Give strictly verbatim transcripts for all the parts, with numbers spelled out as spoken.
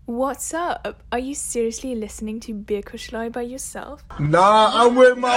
What's up? Are you seriously listening to Bierkuschelei by yourself? Nah, I'm with my...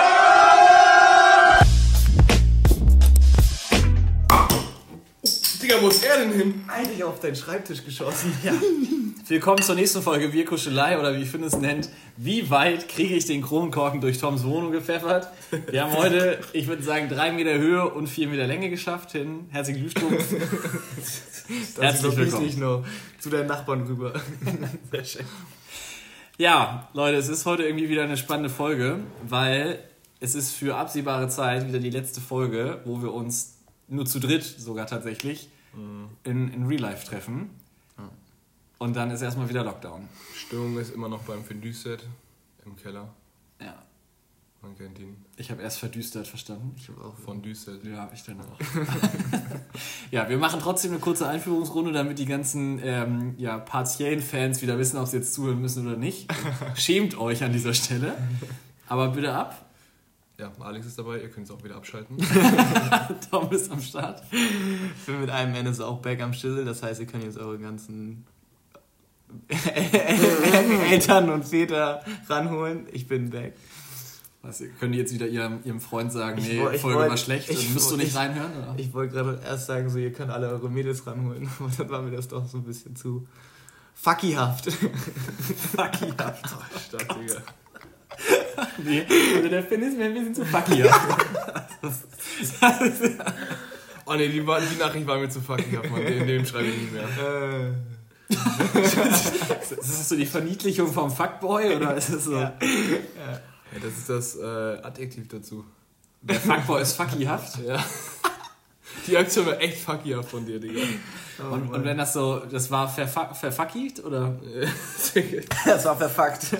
Digga, wo ist er denn hin? Eigentlich auf deinen Schreibtisch geschossen. Ja. Willkommen zur nächsten Folge Bierkuschelei oder wie Finn es nennt. Wie weit kriege ich den Kronkorken durch Toms Wohnung gepfeffert? Wir haben heute, ich würde sagen, drei Meter Höhe und vier Meter Länge geschafft. Hin. Herzlichen Glückwunsch. Herzlich willkommen. Ich noch zu deinen Nachbarn rüber. Sehr schön. Ja, Leute, es ist heute irgendwie wieder eine spannende Folge, weil es ist für absehbare Zeit wieder die letzte Folge, wo wir uns nur zu dritt sogar tatsächlich mhm. in, in Real Life treffen. Ja. Und dann ist erstmal wieder Lockdown. Stimmung ist immer noch beim Findüset im Keller. Ja. Man kennt ihn. Ich habe erst verdüstert verstanden. Ich habe auch von Düstet. Ja, ich dann auch. Ja, wir machen trotzdem eine kurze Einführungsrunde, damit die ganzen ähm, ja, partiellen Fans wieder wissen, ob sie jetzt zuhören müssen oder nicht. Schämt euch an dieser Stelle. Aber bitte ab. Ja, Alex ist dabei, ihr könnt es auch wieder abschalten. Tom ist am Start. Ich bin mit einem Ende so auch back am Schüssel, das heißt, ihr könnt jetzt eure ganzen Eltern und Väter ranholen. Ich bin back. Was, können die jetzt wieder ihrem, ihrem Freund sagen, nee, ich, ich Folge wollt, war schlecht, ich, dann musst du nicht ich, reinhören? Oder? Ich wollte gerade erst sagen, so, ihr könnt alle eure Mädels ranholen, aber dann war mir das doch so ein bisschen zu fuckyhaft. Fuckyhaft. Oh, stark, Digga. Nee, also der Finn ist mir ein bisschen zu fuckyhaft. Oh ne, die, die Nachricht war mir zu fuckyhaft, Mann. In dem schreibe ich nicht mehr. Äh. Ist das so die Verniedlichung vom Fuckboy oder ist es so? Ja. Ja. Ja, das ist das äh, Adjektiv dazu. Der Fuckboy ist fuckyhaft? Ja. Die Aktion war echt fuckyhaft von dir, Digga. Oh, und, und wenn das so, das war verfuck, verfuckied oder? Das war verfuckt.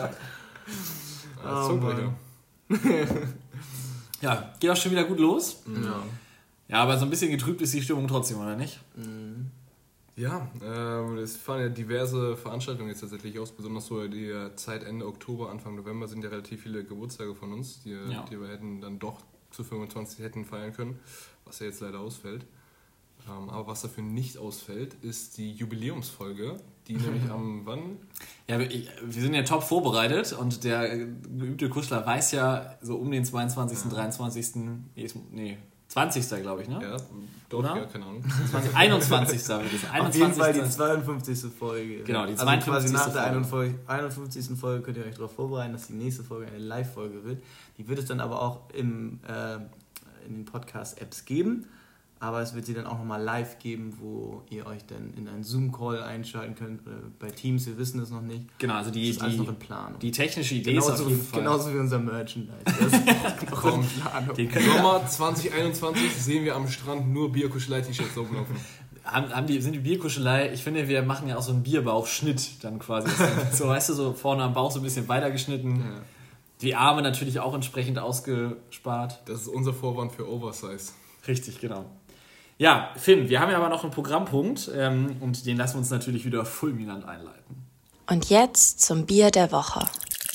Ja, oh, ja, geht auch schon wieder gut los. Ja. Ja, aber so ein bisschen getrübt ist die Stimmung trotzdem, oder nicht? Mhm. Ja, ähm, es fahren ja diverse Veranstaltungen jetzt tatsächlich aus, besonders so die Zeit Ende Oktober, Anfang November sind ja relativ viele Geburtstage von uns, die, ja. die wir hätten dann doch zu fünfundzwanzig hätten feiern können, was ja jetzt leider ausfällt. Ähm, aber was dafür nicht ausfällt, ist die Jubiläumsfolge, die nämlich am wann? Ja, wir, wir sind ja top vorbereitet und der geübte Kuschler weiß ja so um den zweiundzwanzigsten, Ja. dreiundzwanzigsten Nee, zwanzigsten glaube ich, ne? Ja, doch, ja, keine Ahnung. zwanzig, einundzwanzigsten Auf jeden Fall die zweiundfünfzigste Folge. Genau, die zweiundfünfzigste Also quasi nach der einundfünfzigsten Folge könnt ihr euch darauf vorbereiten, dass die nächste Folge eine Live-Folge wird. Die wird es dann aber auch im, äh, in den Podcast-Apps geben. Aber es wird sie dann auch nochmal live geben, wo ihr euch dann in einen Zoom-Call einschalten könnt. Bei Teams, wir wissen es noch nicht. Genau, also die, das ist alles die, noch in Planung. Die technische Idee genauso, ist auf jeden Fall. Genauso wie unser Merchandise. Das ist auch noch in Planung. Den Sommer zwanzig einundzwanzig sehen wir am Strand nur Bierkuschelei-T-Shirts rumlaufen. Haben, haben die, sind die Bierkuschelei, ich finde, wir machen ja auch so einen Bierbauchschnitt dann quasi. So, weißt du, so vorne am Bauch so ein bisschen weiter geschnitten. Ja. Die Arme natürlich auch entsprechend ausgespart. Das ist unser Vorwand für Oversize. Richtig, genau. Ja, Finn, wir haben ja aber noch einen Programmpunkt ähm, und den lassen wir uns natürlich wieder fulminant einleiten. Und jetzt zum Bier der Woche.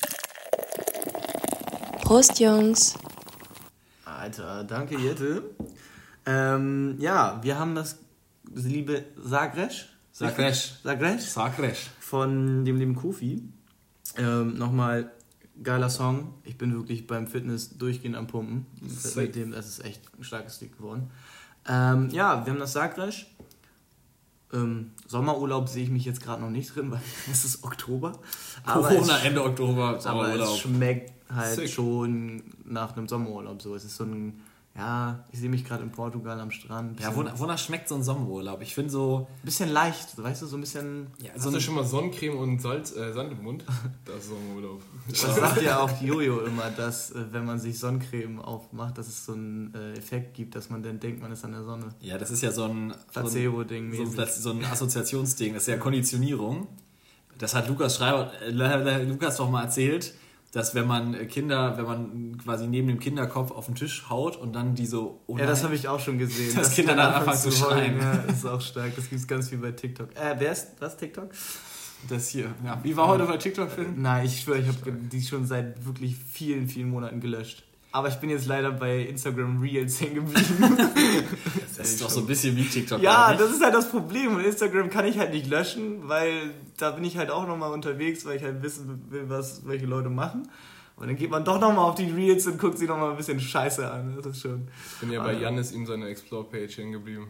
Prost, Jungs. Alter, danke, Jette. Ähm, ja, wir haben das, das liebe Sagres. Sagres. Sagres. Sagres. Von dem lieben Kofi. Ähm, nochmal geiler Song. Ich bin wirklich beim Fitness durchgehend am Pumpen. Mit dem, das ist echt ein starkes Lied geworden. Ähm, ja, wir haben das Sagres. Ähm, Sommerurlaub sehe ich mich jetzt gerade noch nicht drin, weil es ist Oktober. Aber Corona, es, Ende Oktober, Sommerurlaub. Aber es schmeckt halt Sick. schon nach einem Sommerurlaub so. Es ist so ein, ja, ich sehe mich gerade in Portugal am Strand. Ja, wonach, wonach schmeckt so ein Sommerurlaub? Ich finde so... Ein bisschen leicht, weißt du, so ein bisschen... Ja, Hast so du schon mal Sonnencreme und Salz, äh, Sand im Mund? Das ist Sommerurlaub. Das sagt ja auch Jojo immer, dass äh, wenn man sich Sonnencreme aufmacht, dass es so einen äh, Effekt gibt, dass man dann denkt, man ist an der Sonne. Ja, das ist ja so ein... Placebo-Ding. So ein, so ein Assoziationsding, das ist ja Konditionierung. Das hat Lukas Schreiber, äh, Lukas doch mal erzählt, dass wenn man Kinder, wenn man quasi neben dem Kinderkopf auf den Tisch haut und dann die so... Oh ja, das habe ich auch schon gesehen. Dass, dass Kinder dann anfangen zu schreien. Ja, das ist auch stark. Das gibt es ganz viel bei TikTok. Äh, wer ist das, TikTok? Das hier. Ja. Wie war heute bei TikTok, Film? Nein, ich schwöre, ich habe die schon seit wirklich vielen, vielen Monaten gelöscht. Aber ich bin jetzt leider bei Instagram Reels hängen geblieben. Das ist doch so ein bisschen wie TikTok. Ja, das ist halt das Problem. Und Instagram kann ich halt nicht löschen, weil da bin ich halt auch nochmal unterwegs, weil ich halt wissen will, was welche Leute machen. Und dann geht man doch nochmal auf die Reels und guckt sich nochmal ein bisschen Scheiße an. Das ist schon... Ich bin ja bei Jannis in seiner Explore-Page hängen geblieben.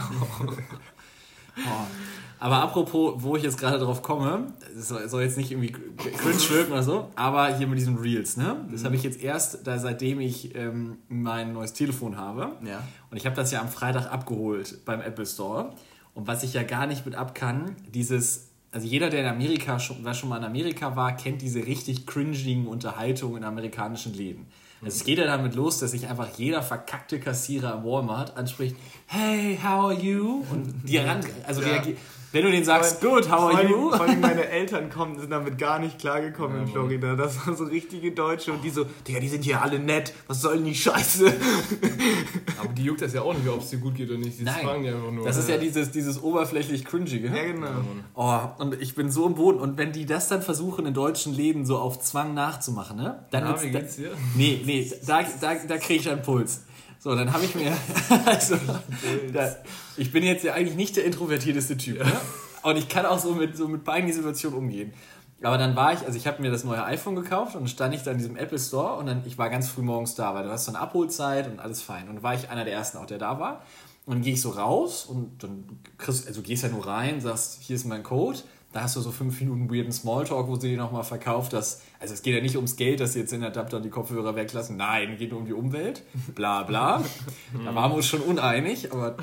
Oh. Aber apropos, wo ich jetzt gerade drauf komme, das soll jetzt nicht irgendwie cringe wirken oder so, aber hier mit diesen Reels, ne? Das mhm. habe ich jetzt erst, da, seitdem ich ähm, mein neues Telefon habe. Ja. Und ich habe das ja am Freitag abgeholt beim Apple Store. Und was ich ja gar nicht mit ab kann, dieses, also jeder, der in Amerika schon, wer schon mal in Amerika war, kennt diese richtig cringigen Unterhaltungen in amerikanischen Läden. Also es geht ja damit los, dass sich einfach jeder verkackte Kassierer im Walmart anspricht, hey, how are you? Und die ran, also ja. reagiert. Wenn du denen sagst, good, how are you? Vor allem meine Eltern kommen, sind damit gar nicht klargekommen ja, in Florida. Das waren so richtige Deutsche und die so, Digga, die sind hier alle nett, was soll denn die Scheiße? Aber die juckt das ja auch nicht, ob es dir gut geht oder nicht. Die Nein, fragen ja einfach nur. Das ist ja dieses, dieses oberflächlich cringige. Ja, genau. Oh, und ich bin so im Boden. Und wenn die das dann versuchen, in deutschen Läden so auf Zwang nachzumachen, ne? Dann ja, wie geht's dir? Nee, nee, da, da, da kriege ich einen Puls. So, dann habe ich mir, also, da, ich bin jetzt ja eigentlich nicht der introvertierteste Typ, ne? Und ich kann auch so mit, so mit peinlichen Situationen umgehen. Aber dann war ich, also ich habe mir das neue iPhone gekauft und dann stand ich da in diesem Apple Store und dann, ich war ganz früh morgens da, weil du hast so eine Abholzeit und alles fein. Und dann war ich einer der ersten auch, der da war. Und dann gehe ich so raus und dann kriegst, also gehst ja nur rein, sagst, hier ist mein Code. Da hast du so fünf Minuten weirden Smalltalk, wo sie dir nochmal verkauft, dass, also es geht ja nicht ums Geld, dass sie jetzt in der Adapter die Kopfhörer weglassen. Nein, geht nur um die Umwelt. Bla, bla. Da waren wir uns schon uneinig, aber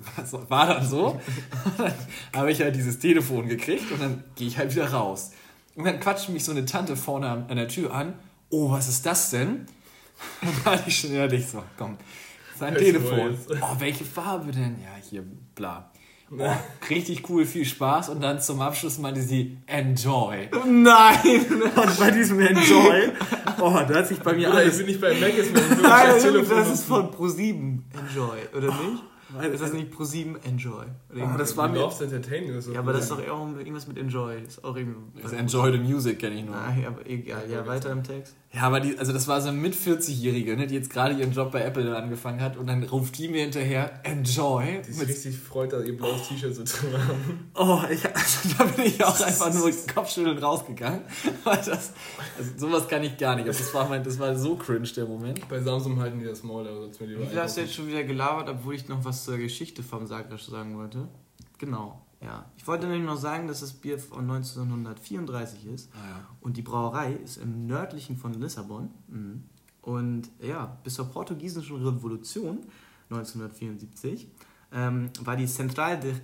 war dann so. Dann habe ich halt dieses Telefon gekriegt und dann gehe ich halt wieder raus. Und dann quatscht mich so eine Tante vorne an der Tür an. Oh, was ist das denn? Dann war ich schon ehrlich so, komm, sein Telefon. Oh, welche Farbe denn? Ja, hier, bla. Oh, richtig cool, viel Spaß und dann zum Abschluss meinte sie Enjoy. Nein! Und bei diesem Enjoy, oh, da hat sich bei mir oder alles... Ich bin nicht bei Mac, ist mir Nein, das, das ist von ProSieben Enjoy, oder nicht? Oh, ist das nicht ProSieben Enjoy? Oder oh, das war mir... Loves Entertainment oder so. Ja, aber das ist doch auch irgendwas mit Enjoy. Das ist auch irgendwie... Das Enjoy the Music kenne ich nur. Nein, aber egal. Ja, weiter im Text. Ja, aber die, also das war so eine mit vierzig-Jährige, ne, die jetzt gerade ihren Job bei Apple angefangen hat und dann ruft die mir hinterher Enjoy. Die sich richtig freut, dass ihr blaues T-Shirt so drin haben. Oh, ich, also da bin ich auch einfach nur Kopfschütteln rausgegangen. Weil das, also sowas kann ich gar nicht. Aber das war, mein, das war so cringe, der Moment. Bei Samsung halten die das Maul. Also mir lieber Wie viel hast du jetzt schon wieder gelabert, obwohl ich noch was zur Geschichte vom Sagres sagen wollte? Genau. Ja, ich wollte nämlich noch sagen, dass das Bier von neunzehnhundertvierunddreißig ist ah, ja. und die Brauerei ist im nördlichen von Lissabon. Mhm. Und ja, bis zur portugiesischen Revolution neunzehnhundertvierundsiebzig ähm, war die Central de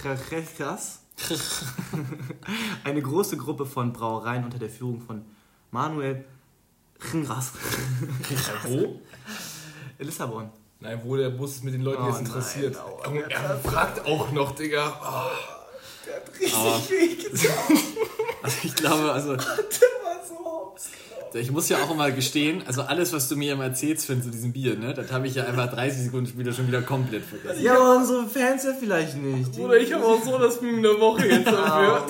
Jerez eine große Gruppe von Brauereien unter der Führung von Manuel Jerez. Wo? Lissabon. Nein, wo der Bus mit den Leuten oh, jetzt interessiert. Nein, oh, er fragt auch noch, Digga. Oh. Der hat richtig wehgetan. Also ich glaube, also... Der war so... Ich muss ja auch immer gestehen, also alles, was du mir immer erzählst von so diesem Bier, ne, das habe ich ja einfach dreißig Sekunden später schon wieder komplett vergessen. Ja, aber unsere Fans ja vielleicht nicht. Oder ich habe auch so das Meme der Woche jetzt dafür.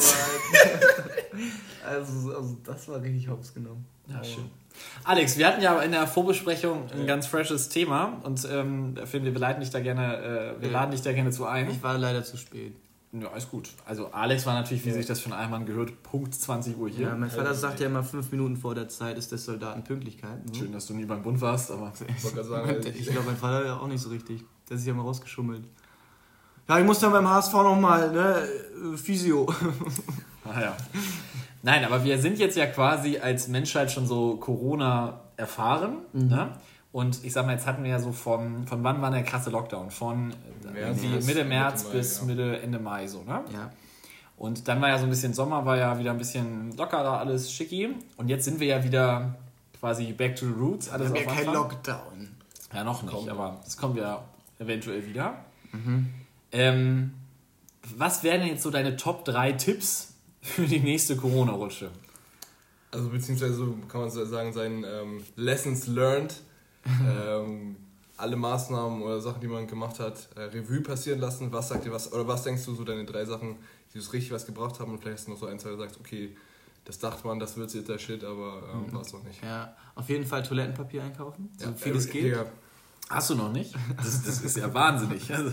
also, also das war richtig hops genommen. Ja, schön. Alex, wir hatten ja in der Vorbesprechung ein ganz freshes Thema und ähm, finden, wir leiten dich da gerne, äh, wir laden dich da gerne zu ein. Ich war leider zu spät. Ja, ist gut. Also Alex war natürlich, wie ja. sich das für einen Einmann gehört, Punkt zwanzig Uhr hier. Ja, mein Vater sagt ja immer, fünf Minuten vor der Zeit ist des Soldaten Pünktlichkeit. Mhm. Schön, dass du nie beim Bund warst, aber... Ich, sagen, ich glaube, mein Vater ja auch nicht so richtig. Der ist sich ja mal rausgeschummelt. Ja, ich muss dann beim H S V nochmal, ne, Physio. Ah ja. Nein, aber wir sind jetzt ja quasi als Menschheit schon so Corona erfahren, mhm. ne? Und ich sag mal, jetzt hatten wir ja so von, von wann war der krasse Lockdown? Von März, Mitte, Mitte März Mitte Mai, bis ja. Mitte, Ende Mai so, ne? Ja. Und dann war ja so ein bisschen Sommer, war ja wieder ein bisschen lockerer, alles schicki. Und jetzt sind wir ja wieder quasi back to the roots. Alles wir haben ja kein Lockdown. Ja, noch nicht, kommt aber es kommt ja eventuell wieder. Mhm. Ähm, was wären denn jetzt so deine Top drei Tipps für die nächste Corona-Rutsche? Also beziehungsweise so kann man sagen, sein ähm, Lessons learned. ähm, alle Maßnahmen oder Sachen, die man gemacht hat, äh, Revue passieren lassen. Was sagt dir was, oder was denkst du so deine drei Sachen, die so richtig was gebracht haben und vielleicht hast du noch so ein, zwei gesagt, okay, Das dachte man, das wird jetzt der Shit, aber ähm, war es noch nicht. Ja, auf jeden Fall Toilettenpapier einkaufen, so ja, viel äh, es geht. Digga. Hast du noch nicht? Das, das ist ja wahnsinnig. Also,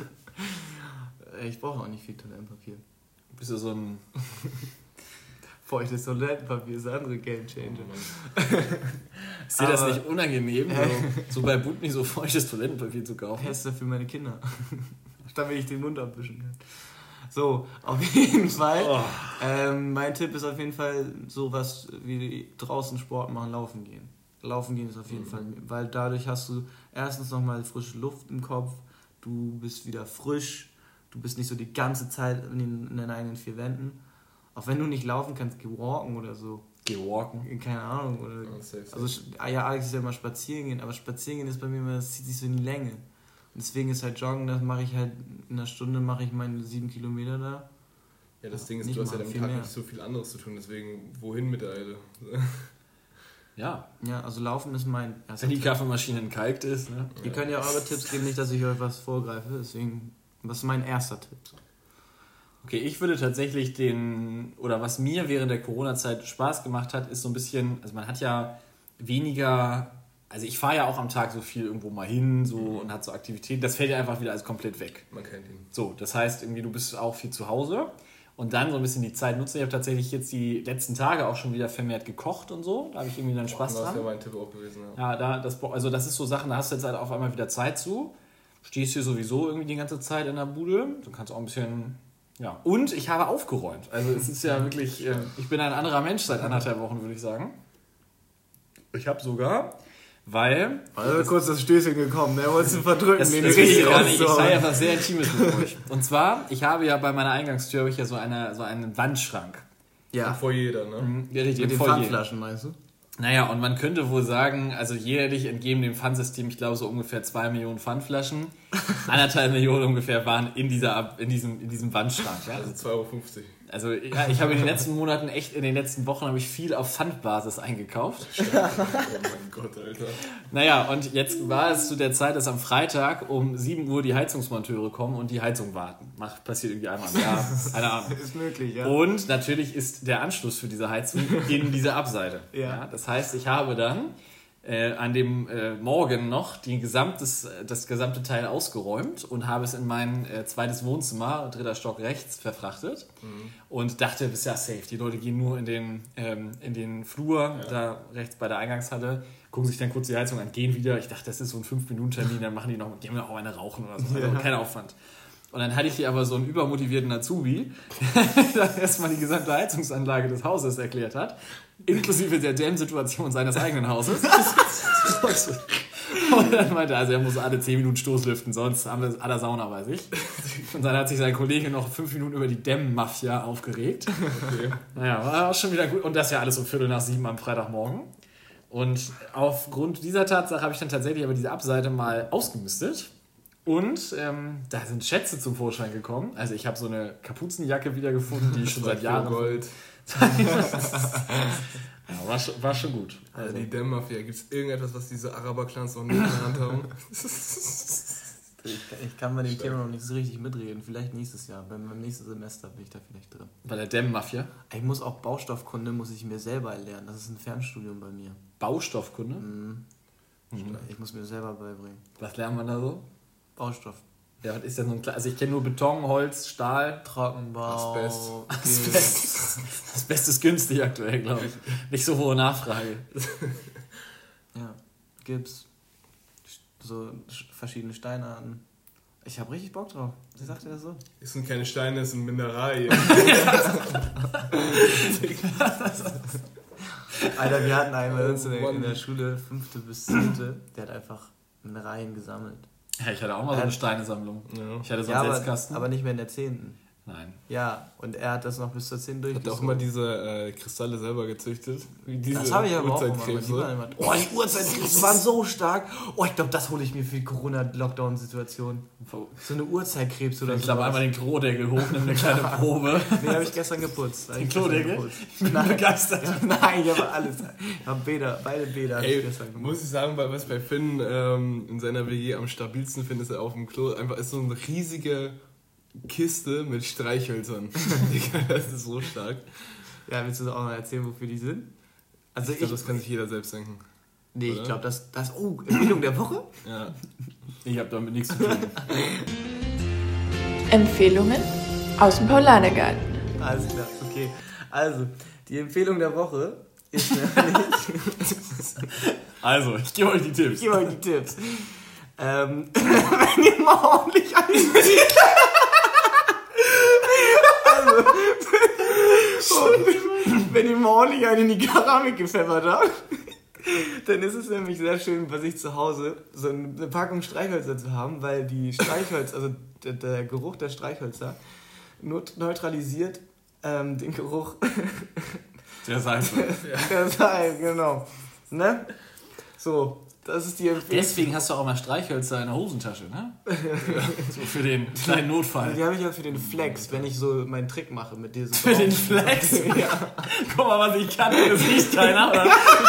Ich brauche auch nicht viel Toilettenpapier. bist du so ein... Feuchtes Toilettenpapier ist der andere Gamechanger. Ist dir das Aber- nicht unangenehm, so, so bei Butni so feuchtes Toilettenpapier zu kaufen? Hester für meine Kinder. Damit ich den Mund abwischen kann. So, auf jeden Fall. Oh. Ähm, mein Tipp ist auf jeden Fall sowas wie draußen Sport machen, laufen gehen. Laufen gehen ist auf jeden Mhm. Fall, weil dadurch hast du erstens nochmal frische Luft im Kopf, du bist wieder frisch, du bist nicht so die ganze Zeit in, den, in deinen eigenen vier Wänden. Auch wenn du nicht laufen kannst, geh walken oder so. Geh walken. Keine Ahnung. Oder, Ja, safe, safe. also, ja, Alex ist ja immer spazieren gehen, aber spazieren gehen ist bei mir immer, das zieht sich so in die Länge. Und deswegen ist halt Joggen, das mache ich halt in einer Stunde, mache ich meine sieben Kilometer da. Ja, das Ding ist, Nicht du hast ja mal, am viel Tag mehr. nicht so viel anderes zu tun, deswegen wohin mit der Eile? Ja, Ja, also Laufen ist mein erster wenn die Tipp. Kaffeemaschine entkalkt ist. Ne? Ihr könnt ja eure Tipps geben, nicht, dass ich euch was vorgreife, deswegen, was ist mein erster Tipp? Okay, ich würde tatsächlich den, oder was mir während der Corona-Zeit Spaß gemacht hat, ist so ein bisschen, also man hat ja weniger, also ich fahre ja auch am Tag so viel irgendwo mal hin so und hat so Aktivitäten, das fällt ja einfach wieder alles komplett weg. Man kennt ihn. So, das heißt irgendwie, du bist auch viel zu Hause und dann so ein bisschen die Zeit nutzen. Ich habe tatsächlich jetzt die letzten Tage auch schon wieder vermehrt gekocht und so, da habe ich irgendwie dann Spaß Das dran. wäre mein Tipp auch gewesen, ja. Ja, da, das, also das ist so Sachen, da hast du jetzt halt auf einmal wieder Zeit zu. Stehst hier sowieso irgendwie die ganze Zeit in der Bude. Du kannst auch ein bisschen, ja. Und ich habe aufgeräumt. Also es ist ja wirklich, äh, ich bin ein anderer Mensch seit anderthalb Wochen, würde ich sagen. Ich habe sogar, weil... Also kurz das Stößchen gekommen, der wollte es verdrücken. Das, den das richtig wisst ihr gar nicht. Ich rauszuhauen. teile etwas sehr Intimes mit euch. Und zwar, ich habe ja bei meiner Eingangstür habe ich ja so, eine, so einen Wandschrank. Ja, Vor jeder, ne? Mhm, ja, richtig, mit den im Foyer. Pfandflaschen meinst du? Naja, und man könnte wohl sagen, also jährlich entgegen dem Pfandsystem, ich glaube so ungefähr zwei Millionen Pfandflaschen, anderthalb Millionen ungefähr waren in, dieser, in, diesem, in diesem Wandschrank. Ja? Also zwei Euro fünfzig. Also ja, ich habe in den letzten Monaten, echt in den letzten Wochen, habe ich viel auf Pfandbasis eingekauft. Oh mein Gott, Alter. Naja, und jetzt war es zu der Zeit, dass am Freitag um sieben Uhr die Heizungsmonteure kommen und die Heizung warten. Macht, passiert irgendwie einmal im Jahr, keine Ahnung. Ist möglich, ja. Und natürlich ist der Anschluss für diese Heizung in diese Abseite. Ja. Das heißt, ich habe dann äh, an dem äh, Morgen noch die gesamtes, das gesamte Teil ausgeräumt und habe es in mein äh, zweites Wohnzimmer, dritter Stock rechts, verfrachtet. Mhm. Und dachte, das ist ja safe. Die Leute gehen nur in den, ähm, in den Flur, ja. Da rechts bei der Eingangshalle, gucken sich dann kurz die Heizung an, gehen wieder. Ich dachte, das ist so ein fünf Minuten Termin, dann machen die noch, die haben ja auch eine rauchen oder so. Also ja. Kein Aufwand. Und dann hatte ich hier aber so einen übermotivierten Azubi, der erstmal die gesamte Heizungsanlage des Hauses erklärt hat, inklusive der Dämmsituation seines eigenen Hauses. Und dann meinte er, also er muss alle zehn Minuten Stoßlüften, sonst haben wir alle Sauna bei sich. Und dann hat sich sein Kollege noch fünf Minuten über die Dämmmafia aufgeregt. Okay. Naja, war auch schon wieder gut. Und das ja alles um Viertel nach sieben am Freitagmorgen. Und aufgrund dieser Tatsache habe ich dann tatsächlich aber diese Abseite mal ausgemistet. Und ähm, da sind Schätze zum Vorschein gekommen. Also ich habe so eine Kapuzenjacke wiedergefunden, die ich schon seit Jahren... Gold. Ja, war, schon, war schon gut. Also die Dämmmafia, gibt es irgendetwas, was diese Araber-Clans noch nicht in der Hand haben? Ich, ich kann bei dem Thema noch nicht so richtig mitreden. Vielleicht nächstes Jahr. Beim, beim nächsten Semester bin ich da vielleicht drin. Bei der Dämmmafia? Ich muss auch Baustoffkunde, muss ich mir selber erlernen. Das ist ein Fernstudium bei mir. Baustoffkunde? Mhm. Mhm. Ich muss mir selber beibringen. Was lernt man da so? Baustoff. Ja, was ist denn so ein Kle- Also ich kenne nur Beton, Holz, Stahl. Trockenbau. Asbest. Asbest. Asbest ist günstig aktuell, glaube ich. Nicht so hohe Nachfrage. Ja, Gips. So verschiedene Steinarten. Ich habe richtig Bock drauf. Wie sagt er das so? Es sind keine Steine, es sind Mineralien. Alter, wir hatten einen bei uns in der, Oh Mann. in der Schule, fünfte bis zehnte, der hat einfach Mineralien gesammelt. Ja, ich hatte auch mal so eine Steinesammlung. Ja. Ich hatte so Ja, einen aber, Setzkasten. aber nicht mehr in der zehnten. Nein. Ja, und er hat das noch bis zur zehnten Hat durchgezogen. auch immer diese äh, Kristalle selber gezüchtet. Wie diese Das habe ich aber auch immer. Die Uhrzeitkrebse. waren immer, oh, die Uhrzeitkrebse waren so stark. Oh, ich glaube, das hole ich mir für die Corona-Lockdown-Situation. So eine Uhrzeitkrebs oder so. Ich glaube einmal den Klodeckel hoch, nimm eine kleine Probe. Den habe ich gestern geputzt. Den Klodeckel? Ich bin Nein. begeistert. Nein, ich habe alles. Ich habe Bäder, beide Bäder habe ich Ey, gestern gemacht. muss ich sagen, weil was bei Finn ähm, in seiner W G am stabilsten finde, ist er auf dem Klo einfach ist so eine riesige Kiste mit Streichhölzern. Digga, das ist so stark. Ja, willst du auch mal erzählen, wofür die sind? Also ich glaube, das kann sich jeder selbst denken. Nee, oder? Ich glaube, das, das... Oh, Empfehlung der Woche? Ja. Ich habe damit nichts zu tun. Empfehlungen aus dem Paulanergarten. Alles klar, okay. Also, die Empfehlung der Woche ist nämlich... Also, ich gebe euch die Tipps. Ich gebe euch die Tipps. Ähm, wenn ihr mal ordentlich einzieht... also, wenn ihr mal ordentlich einen in die Keramik gepfeffert habt, dann ist es nämlich sehr schön, bei sich zu Hause so eine Packung Streichhölzer zu haben, weil die Streichhölzer, also der, der Geruch der Streichhölzer nur neutralisiert ähm, den Geruch der Seife. der Seife, genau. Ne? So, das ist die Empfehlung. Deswegen hast du auch mal Streichhölzer in der Hosentasche, ne? So für den kleinen Notfall. Die habe ich ja für den Flex, wenn ich so meinen Trick mache mit diesem. Für den Flex? Ja. Guck mal, was ich kann, das riecht keiner, oder?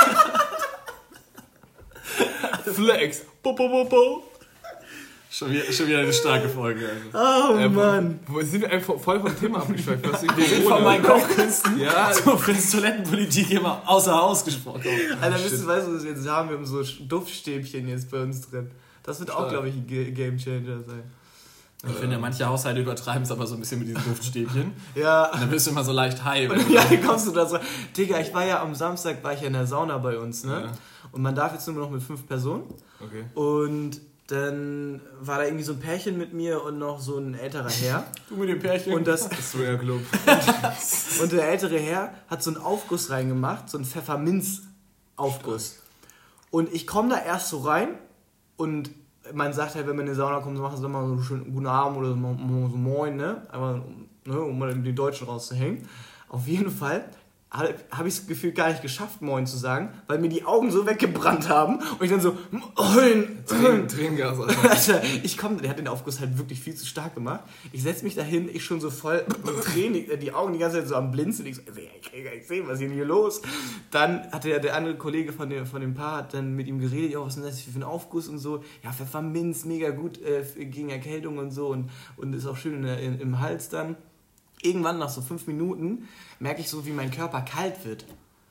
Flex. Bo, bo, bo, bo. Schon wieder, schon wieder eine starke Folge. Also. Oh äh, Mann. Wo, wo sind wir einfach voll vom Thema abgeschweift? Wir sind von meinen Kochkünsten ja. so für die Toilettenpolitik immer außer Haus gesprochen. Alter, wisst du, weißt du, was wir jetzt haben? Wir haben so Duftstäbchen jetzt bei uns drin. Das wird auch, glaube ich, ein G- Gamechanger sein. Ich finde, manche Haushalte übertreiben es aber so ein bisschen mit diesen Duftstäbchen. Ja. Und dann bist du immer so leicht high. Ja, wie kommst du da so? Digga, ich war ja am Samstag, war ich ja in der Sauna bei uns, ne? Ja. Und man darf jetzt nur noch mit fünf Personen. Okay. Und dann war da irgendwie so ein Pärchen mit mir und noch so ein älterer Herr. Du mit dem Pärchen? Und das Swear Club. Und der ältere Herr hat so einen Aufguss reingemacht, so einen Pfefferminz-Aufguss. Und ich komme da erst so rein und man sagt halt, wenn man in die Sauna kommt, machen sie mal so schön guten Abend oder so, so Moin, ne? Aber, ne, um mal die Deutschen rauszuhängen. Auf jeden Fall habe ich das Gefühl gar nicht geschafft, Moin zu sagen, weil mir die Augen so weggebrannt haben und ich dann so Moin, Tränen, Tränengas. Alter, ich komme, der hat den Aufguss halt wirklich viel zu stark gemacht. Ich setze mich dahin, ich schon so voll mit Tränen, die Augen die ganze Zeit so am Blinzeln. Ich so, ich kann gar nicht sehen, was ist denn hier los? Dann hatte ja der andere Kollege von dem, von dem Paar hat dann mit ihm geredet, ja, was ist denn das für ein Aufguss und so. Ja, Pfefferminz, mega gut äh, gegen Erkältung und so und, und ist auch schön in der, in, im Hals dann. Irgendwann nach so fünf Minuten merke ich so, wie mein Körper kalt wird.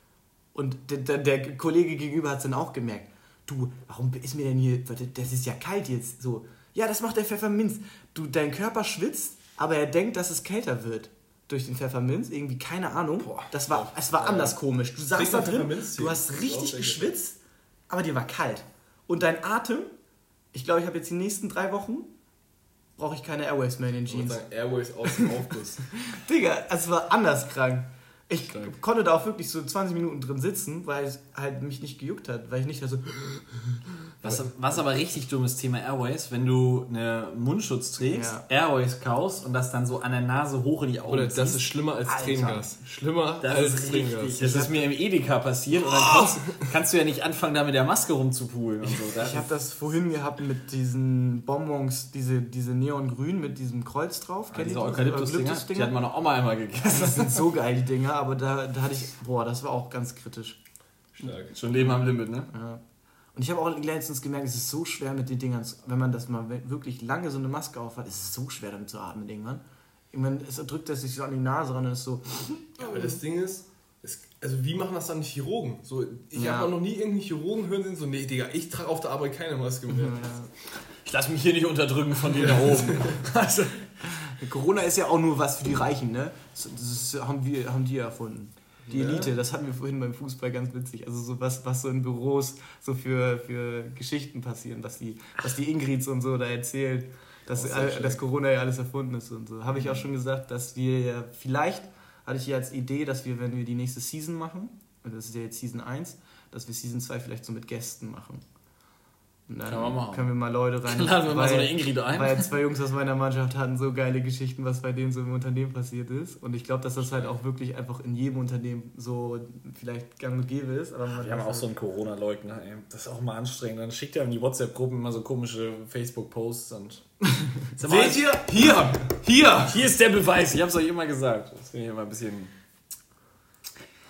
Und der, der, der Kollege gegenüber hat es dann auch gemerkt. Du, warum ist mir denn hier, das ist ja kalt jetzt. So, ja, das macht der Pfefferminz. Du, dein Körper schwitzt, aber er denkt, dass es kälter wird durch den Pfefferminz. Irgendwie, keine Ahnung. Boah, das war, es war anders komisch. Du saßt da drin, du hast richtig geschwitzt, aber dir war kalt. Und dein Atem, ich glaube, ich habe jetzt die nächsten drei Wochen brauche ich keine Airwaves mehr in den Jeans. Ich sagen, Airwaves aus dem Aufguss. Digga, es war anders krank. Ich Stark. konnte da auch wirklich so zwanzig Minuten drin sitzen, weil es halt mich nicht gejuckt hat, weil ich nicht da so... Was, was aber richtig dummes Thema Airways, wenn du eine Mundschutz trägst, ja. Airways kaust und das dann so an der Nase hoch in die Augen Oder ziehst. das ist schlimmer als Alter. Tränengas. Schlimmer das als ist Tränengas. Richtig. Das ist mir im Edeka passiert und dann kannst, kannst du ja nicht anfangen, da mit der Maske rumzupulen und so. Das ich habe das vorhin gehabt mit diesen Bonbons, diese, diese Neongrün mit diesem Kreuz drauf. Ah, diese Eukalyptus-Dinger, die hat meine Oma einmal gegessen. Das sind so geil, die Dinger, aber da, da hatte ich, boah, das war auch ganz kritisch. Stark. Schon Leben am Limit, ne? Ja. Und ich habe auch letztens gemerkt, es ist so schwer mit den Dingern, wenn man das mal wirklich lange so eine Maske auf hat, ist es so schwer damit zu atmen irgendwann. Irgendwann es drückt das sich so an die Nase ran und ist so... Ja, aber das Ding ist, es, also wie machen das dann die Chirurgen? So, ich ja. habe auch noch nie irgendeinen Chirurgen hören sehen, so, nee, Digga, ich trage auf der Arbeit keine Maske mehr. Ja. Ich lasse mich hier nicht unterdrücken von dir da oben. Also, Corona ist ja auch nur was für die Reichen, ne? Das, das haben, wir, haben die erfunden. Die Elite, ja. Das hatten wir vorhin beim Fußball ganz witzig. Also so was, was so in Büros so für, für Geschichten passieren, was die, was die Ingrids und so da erzählt, dass, all, dass Corona ja alles erfunden ist und so. Habe ich auch schon gesagt, dass wir ja, vielleicht hatte ich ja als Idee, dass wir, wenn wir die nächste Season machen, und das ist ja jetzt Season eins, dass wir Season zwei vielleicht so mit Gästen machen. Und dann wir können wir mal Leute rein. Dann laden wir mal so eine Ingrid ein. Weil zwei Jungs aus meiner Mannschaft hatten so geile Geschichten, was bei denen so im Unternehmen passiert ist. Und ich glaube, dass das halt auch wirklich einfach in jedem Unternehmen so vielleicht gang und gäbe ist. Aber wir haben auch so einen Corona-Leugner, ey. Das ist auch mal anstrengend. Dann schickt er in die WhatsApp-Gruppen immer so komische Facebook-Posts und... Seht ihr? Hier! Hier! Hier ist der Beweis. Ich hab's euch immer gesagt. Das finde ich immer ein bisschen...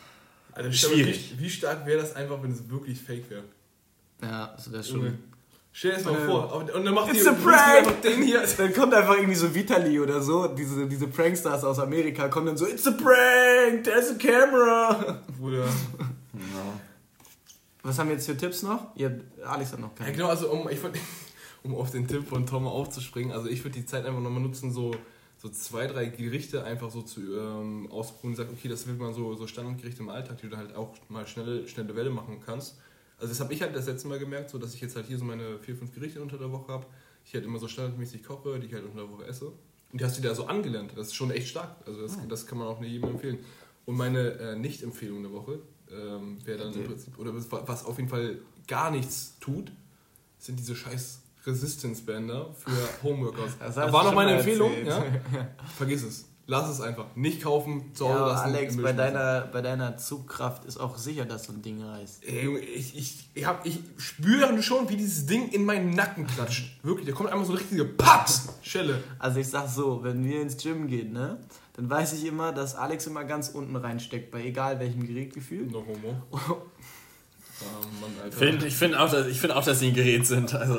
Also schwierig. Wie, wie stark wäre das einfach, wenn es wirklich fake wäre? Ja, das wäre schon... Stell dir das mal vor. Und dann macht It's die a prank! den hier. Dann kommt einfach irgendwie so Vitali oder so, diese, diese Prankstars aus Amerika, kommen dann so, it's a prank, there's a camera. Bruder. No. Was haben wir jetzt für Tipps noch? Ihr, Alex hat noch Ja, keine. genau, also um, ich wollt, um auf den Tipp von Tom aufzuspringen, also ich würde die Zeit einfach nochmal nutzen, so, so zwei, drei Gerichte einfach so zu ähm, ausprobieren und sagen, okay, das wird mal so, so Standardgerichte im Alltag, die du halt auch mal schnelle, schnelle Welle machen kannst. Also das habe ich halt das letzte Mal gemerkt, so dass ich jetzt halt hier so meine vier, fünf Gerichte unter der Woche habe, ich halt immer so standardmäßig koche, die ich halt unter der Woche esse. Und die hast du dir so angelernt. Das ist schon echt stark. Also das, das kann man auch nicht jedem empfehlen. Und meine äh, Nicht-Empfehlung der Woche ähm, wäre dann im Prinzip, oder was auf jeden Fall gar nichts tut, sind diese scheiß Resistance-Bänder für Homeworkouts. Das war noch meine Empfehlung. Ja? Vergiss es. Lass es einfach. Nicht kaufen, zu Hause Ja, lassen. Alex, bei deiner, bei deiner Zugkraft ist auch sicher, dass so ein Ding reißt. Ey, Junge, ich, ich, ich, hab, ich spüre schon, wie dieses Ding in meinen Nacken klatscht. Wirklich, da kommt einmal so eine richtige Paps-Schelle. Also ich sag so, wenn wir ins Gym gehen, ne, dann weiß ich immer, dass Alex immer ganz unten reinsteckt, bei egal welchem Gerätgefühl. No homo. Oh, Mann, Alter. Find, ich finde auch, dass, ich find auch, dass sie ein Gerät sind. Also.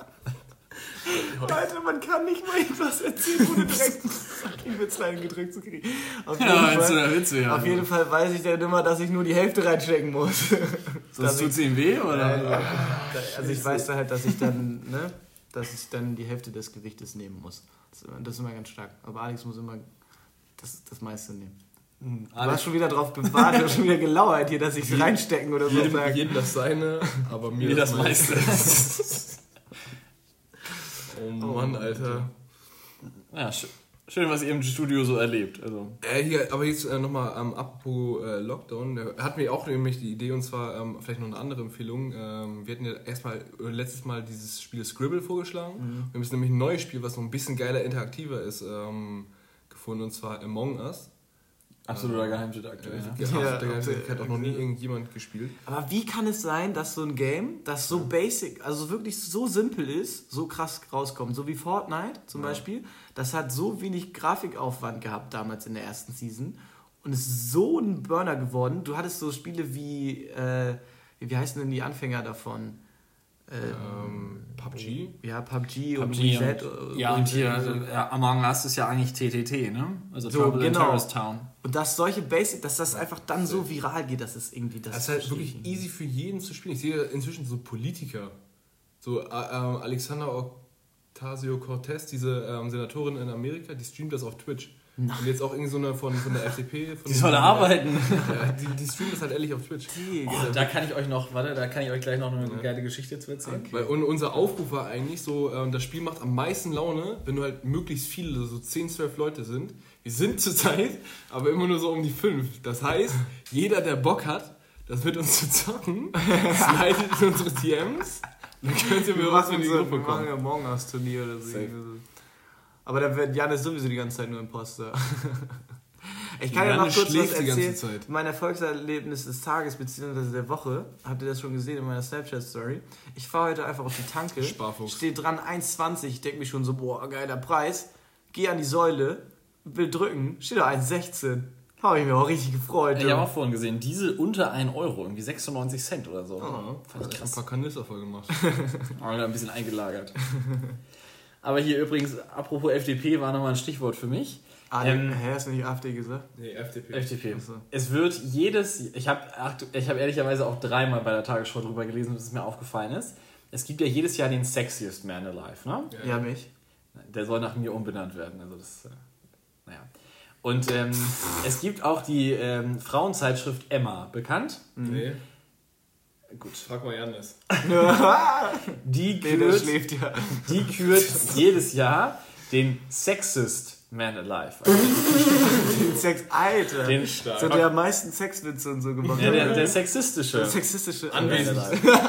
Alter, man kann nicht mal etwas erzählen, ohne direkt einen fucking Witz reingedrückt zu kriegen. Auf jeden, Ja, Fall, jetzt oder Witz, ja. auf jeden Fall weiß ich dann immer, dass ich nur die Hälfte reinstecken muss. Sonst tut es ihm weh, oder? Also ich weiß da halt, dass ich dann, ne, dass ich dann die Hälfte des Gewichtes nehmen muss. Das ist immer, das ist immer ganz stark. Aber Alex muss immer das, das meiste nehmen. Du Alex, hast schon wieder drauf bewahrt, du hast schon wieder gelauert hier, dass ich es reinstecken oder so jedem, sage. jedem das seine, aber mir mir das meine. meiste. Oh Mann, Alter. Ja, sch- schön, was ihr im Studio so erlebt. Also. Äh, hier, aber jetzt äh, nochmal ähm, apropos äh, Lockdown. Da hatten wir auch nämlich die Idee, und zwar ähm, vielleicht noch eine andere Empfehlung. Ähm, wir hatten ja erstmal äh, letztes Mal dieses Spiel Scribble vorgeschlagen. Mhm. Wir haben jetzt nämlich ein neues Spiel, was noch ein bisschen geiler, interaktiver ist, ähm, gefunden, und zwar Among Us. Absoluter ähm, Geheimtipp aktuell. Äh, Ja. ja, Geheimtipp, hat auch noch nie irgendjemand gespielt. Aber wie kann es sein, dass so ein Game, das so basic, also wirklich so simpel ist, so krass rauskommt? So wie Fortnite zum ja. Beispiel. Das hat so wenig Grafikaufwand gehabt damals in der ersten Season und ist so ein Burner geworden. Du hattest so Spiele wie, äh, wie heißen denn die Anfänger davon? Ähm, P U B G? Ja, P U B G, P U B und G Reset. Und, ja, und hier, also, ja, Among Us ist ja eigentlich T T T, ne? Also so, Trouble in genau. Terrorist Town. Und dass solche Basic, dass das einfach dann so viral geht, das ist irgendwie das. Das ist halt wirklich easy für jeden zu spielen. Ich sehe inzwischen so Politiker, so äh, Alexander Ocasio-Cortez, diese ähm, Senatorin in Amerika, die streamt das auf Twitch. Nein. Und jetzt auch irgendwie so eine von, von der F D P. Von die soll da arbeiten. Ja, die, die streamt das halt ehrlich auf Twitch. Oh, da kann ich euch noch, warte, da kann ich euch gleich noch eine ja. geile Geschichte zu erzählen. Okay. Und unser Aufruf war eigentlich so, ähm, das Spiel macht am meisten Laune, wenn du halt möglichst viele, so zehn, zwölf Leute sind. Wir sind zurzeit, aber immer nur so um die fünf. Das heißt, jeder, der Bock hat, das mit uns zu zocken, slidet in unsere T Ms. Dann könnt ihr mir was in die Gruppe kommen. Wir machen ja morgen das Turnier oder so. Aber da wird Jan ist sowieso die ganze Zeit nur Imposter. Ich kann Jan ja noch kurz was erzählen. Mein Erfolgserlebnis des Tages bzw. der Woche. Habt ihr das schon gesehen in meiner Snapchat-Story? Ich fahre heute einfach auf die Tanke. Sparfuchs. Steht dran eins zwanzig. Ich denke mir schon so, boah, geiler Preis. Geh an die Säule, will drücken, steht da eins sechzehn. Habe ich mir auch richtig gefreut. Ich habe auch vorhin gesehen, Diesel unter ein Euro, irgendwie sechsundneunzig Cent oder so. Oh, fand ich krass. Ein paar Kanister voll gemacht. Aber ein bisschen eingelagert. Aber hier übrigens, apropos F D P, war nochmal ein Stichwort für mich. Ah, ähm, hä, hast du nicht A f D gesagt? Nee, F D P. F D P. So. Es wird jedes, ich habe ich hab ehrlicherweise auch dreimal bei der Tagesschau drüber gelesen, bis es mir aufgefallen ist. Es gibt ja jedes Jahr den Sexiest Man Alive, ne? Ja, ja mich. Der soll nach mir umbenannt werden, also das, äh, naja. Und ähm, es gibt auch die ähm, Frauenzeitschrift Emma, bekannt? Nee. Gut. Frag mal Janis. Die kürt, nee, schläft ja. die kürt jedes Jahr den Sexist Man Alive. Also den Sex, Alter. Den Stark. So der am meisten Sexwitze und so gemacht. Ja, der, der sexistische. Der sexistische Anwesend.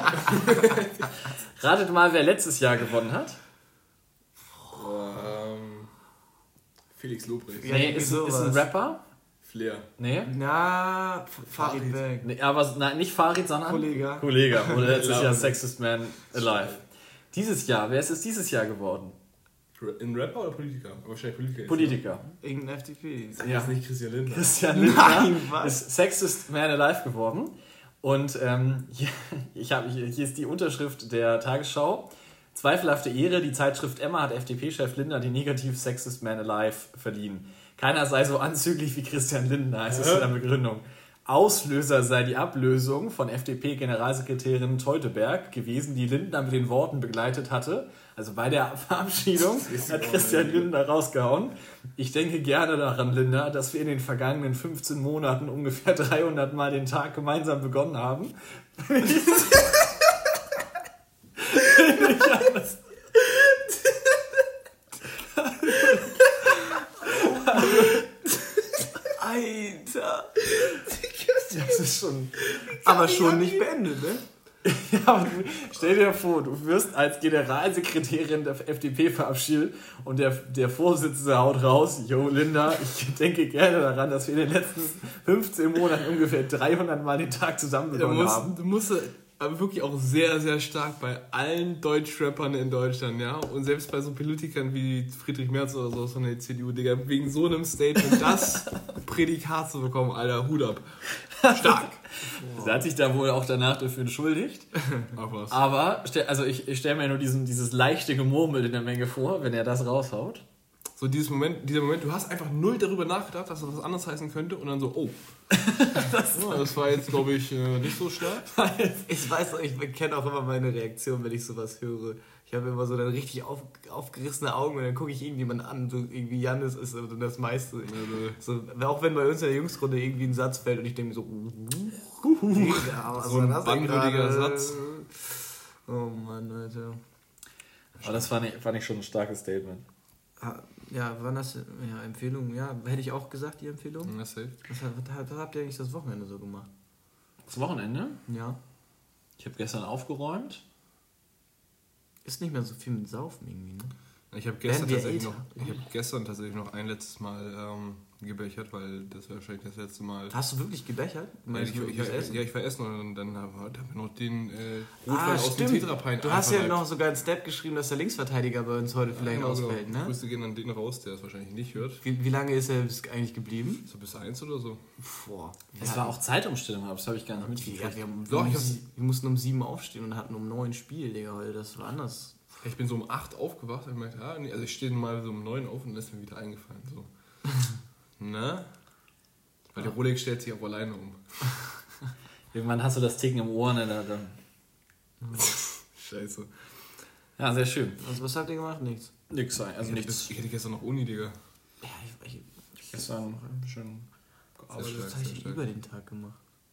Ratet mal, wer letztes Jahr gewonnen hat. Oh, ähm, Felix Lobrecht. Ja, nee, ist, ist ein Rapper. Flair. Nee. Na, Farid Bang. Nee, aber nein, nicht Farid, sondern Kollega. Kollega. Oder letztes Jahr Sexist Man Alive. Dieses Jahr, wer ist es dieses Jahr geworden? Ein Rapper oder Politiker? Wahrscheinlich Politiker. Politiker. Irgendein F D P. Sag ja. Jetzt nicht Christian Lindner. Christian Lindner ist Sexist Man Alive geworden. Und ähm, hier, ich hab, hier ist die Unterschrift der Tagesschau. Zweifelhafte Ehre, die Zeitschrift Emma hat F D P-Chef Lindner die Negativ Sexist Man Alive verliehen. Keiner sei so anzüglich wie Christian Lindner, heißt es in der Begründung. Auslöser sei die Ablösung von F D P-Generalsekretärin Teuteberg gewesen, die Lindner mit den Worten begleitet hatte. Also bei der Verabschiedung hat Christian Lindner rausgehauen. Ich denke gerne daran, Lindner, dass wir in den vergangenen fünfzehn Monaten ungefähr dreihundert Mal den Tag gemeinsam begonnen haben. Alter. Das ist schon... Aber schon nicht beendet, ne? Ja, aber du, stell dir vor, du wirst als Generalsekretärin der F D P verabschiedet und der, der Vorsitzende haut raus, yo Linda, ich denke gerne daran, dass wir in den letzten fünfzehn Monaten ungefähr dreihundert Mal den Tag zusammen begonnen musst, haben. Du musst aber wirklich auch sehr, sehr stark bei allen Deutschrappern in Deutschland, ja, und selbst bei so Politikern wie Friedrich Merz oder so von der C D U, Digga, wegen so einem Statement das Prädikat zu bekommen, Alter, Hut ab. Stark. Er hat sich da wohl auch danach dafür entschuldigt. Ach was. Aber, also ich, ich stelle mir nur diesen, dieses leichte Gemurmel in der Menge vor, wenn er das raushaut. So dieses Moment, dieser Moment, du hast einfach null darüber nachgedacht, dass das was anderes heißen könnte und dann so, oh. das, ja, das war jetzt, glaube ich, nicht so stark. Ich weiß auch, ich kenne auch immer meine Reaktion, wenn ich sowas höre. Ich habe immer so dann richtig auf, aufgerissene Augen und dann gucke ich irgendjemanden an, so irgendwie Jannis ist und das meiste. So, auch wenn bei uns in der Jungsrunde irgendwie ein Satz fällt und ich denke mir so, uh, uh, ja, so ein bannwürdiger Satz. Oh Mann, Alter. Aber das fand ich, fand ich schon ein starkes Statement. Ja, wann das, ja, Empfehlung, ja, hätte ich auch gesagt, die Empfehlung. Ja, safe. Was, was, was habt ihr eigentlich das Wochenende so gemacht? Das Wochenende? Ja. Ich habe gestern aufgeräumt. Ist nicht mehr so viel mit Saufen irgendwie, ne? Ich habe gestern, tatsächlich noch, ich hab gestern tatsächlich noch ein letztes Mal ähm, gebechert, weil das war wahrscheinlich das letzte Mal. Hast du wirklich gebechert? Ja, ich, ich, ich, ja, ich war essen und dann habe ich noch den äh, Rotwein ah, aus dem Tetra-Pint. Du hast ja noch sogar ein Step geschrieben, dass der Linksverteidiger bei uns heute vielleicht ja, genau, ausfällt, genau. ne? Grüße gehen an den raus, der es wahrscheinlich nicht hört. Wie, wie lange ist er eigentlich geblieben? So bis eins oder so. Boah. Es war auch Zeitumstellung, das habe ich gar nicht mitgekriegt. Ja, wir, Doch, um, wir mussten um sieben aufstehen und hatten um neun Spiel, Digga, heute. Das war anders. Ich bin so um acht aufgewacht und gemerkt, ah, nee, also ich stehe mal so um neun auf und dann ist mir wieder eingefallen. So. Ne? Weil der Rolex stellt sich auch alleine um. Irgendwann hast du das Ticken im Ohr, ne? Dann. Scheiße. Ja, sehr schön. Also was habt ihr gemacht? Nichts? Nix, also ich nichts. Hätte, ich hätte gestern noch Uni, Digga. Ja, ich, ich, ich gestern schön gearbeitet. Das habe ich über den Tag gemacht.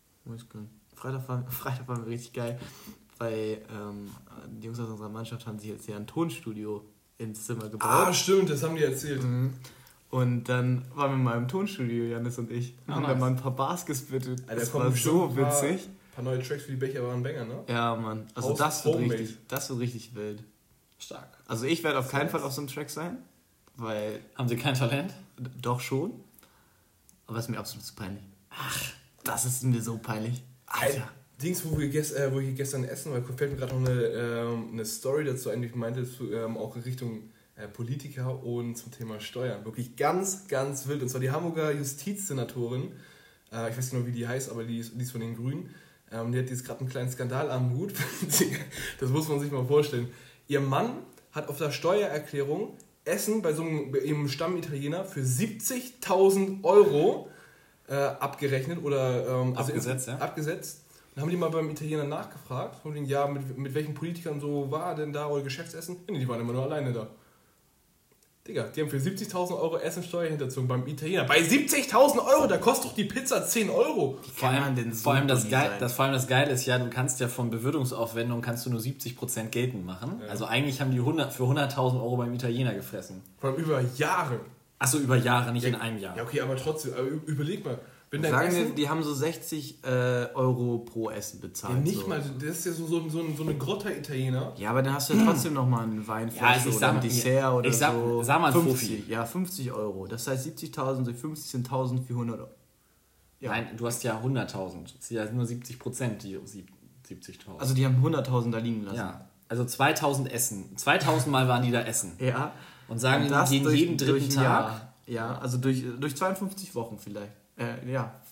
Freitag war, Freitag war mir richtig geil. Weil ähm, die Jungs aus unserer Mannschaft haben sich jetzt hier ein Tonstudio ins Zimmer gebaut. Ah, stimmt, das haben die erzählt. Mhm. Und dann waren wir mal im Tonstudio, Janis und ich. Ah, haben nice. dann mal ein paar Bars gespittet. Also das war so witzig. Ein paar neue Tracks für die Becher waren Banger, ne? Ja, Mann. Also House das wird, Homemade. richtig, das wird richtig wild. Stark. Also ich werde auf keinen Fall auf so einem Track sein. Weil... Haben sie kein Talent? Doch schon. Aber es ist mir absolut zu peinlich. Ach, das ist mir so peinlich. Alter. Dings, wo wir, gest, äh, wo wir gestern essen, weil fällt mir gerade noch eine, ähm, eine Story dazu ein, die ich meinte, zu, ähm, auch in Richtung äh, Politiker und zum Thema Steuern. Wirklich ganz, ganz wild. Und zwar die Hamburger Justizsenatorin, äh, ich weiß nicht mehr, wie die heißt, aber die ist, die ist von den Grünen. Ähm, die hat jetzt gerade einen kleinen Skandal am Hut. Das muss man sich mal vorstellen. Ihr Mann hat auf der Steuererklärung Essen bei so einem, bei einem Stammitaliener für siebzigtausend Euro äh, abgerechnet oder ähm, also abgesetzt, in, ja. abgesetzt. Dann haben die mal beim Italiener nachgefragt, von wegen, ja, mit, mit welchen Politikern so war denn da oder Geschäftsessen? Nee, die waren immer nur alleine da. Digga, die haben für siebzigtausend Euro Essensteuer hinterzogen beim Italiener. Bei siebzigtausend Euro, da kostet doch die Pizza zehn Euro. Vor allem, so vor, allem das Geil, das, vor allem das Geile ist ja, du kannst ja von Bewirtungsaufwendungen kannst du nur siebzig Prozent geltend machen. Ja. Also eigentlich haben die hundert, für hunderttausend Euro beim Italiener gefressen. Vor allem über Jahre. Achso, über Jahre, nicht ja, in einem Jahr. Ja, okay, aber trotzdem, aber überleg mal. Wenn dein Sagen Essen, wir, die haben so sechzig äh, Euro pro Essen bezahlt. Ja, nicht so. mal, das ist ja so, so, so, so eine Grotter-Italiener. Ja, aber dann hast du ja trotzdem nochmal einen Weinflasche ja, also oder ein Dessert oder ich sag, so. Sag mal fünfzig, ja, fünfzig Euro. Das heißt siebzigtausend durch fünfzig sind eintausendvierhundert Euro. Ja. Nein, du hast ja hunderttausend. Das sind ja nur siebzig Prozent, die siebzigtausend. Also die haben hunderttausend da liegen lassen. Ja, also zweitausend Essen. zweitausend Mal waren die da essen. Ja. Und sagen, und das gehen durch, jeden dritten durch Tag. Jahr. Ja, also durch, durch zweiundfünfzig Wochen vielleicht. Äh, ja,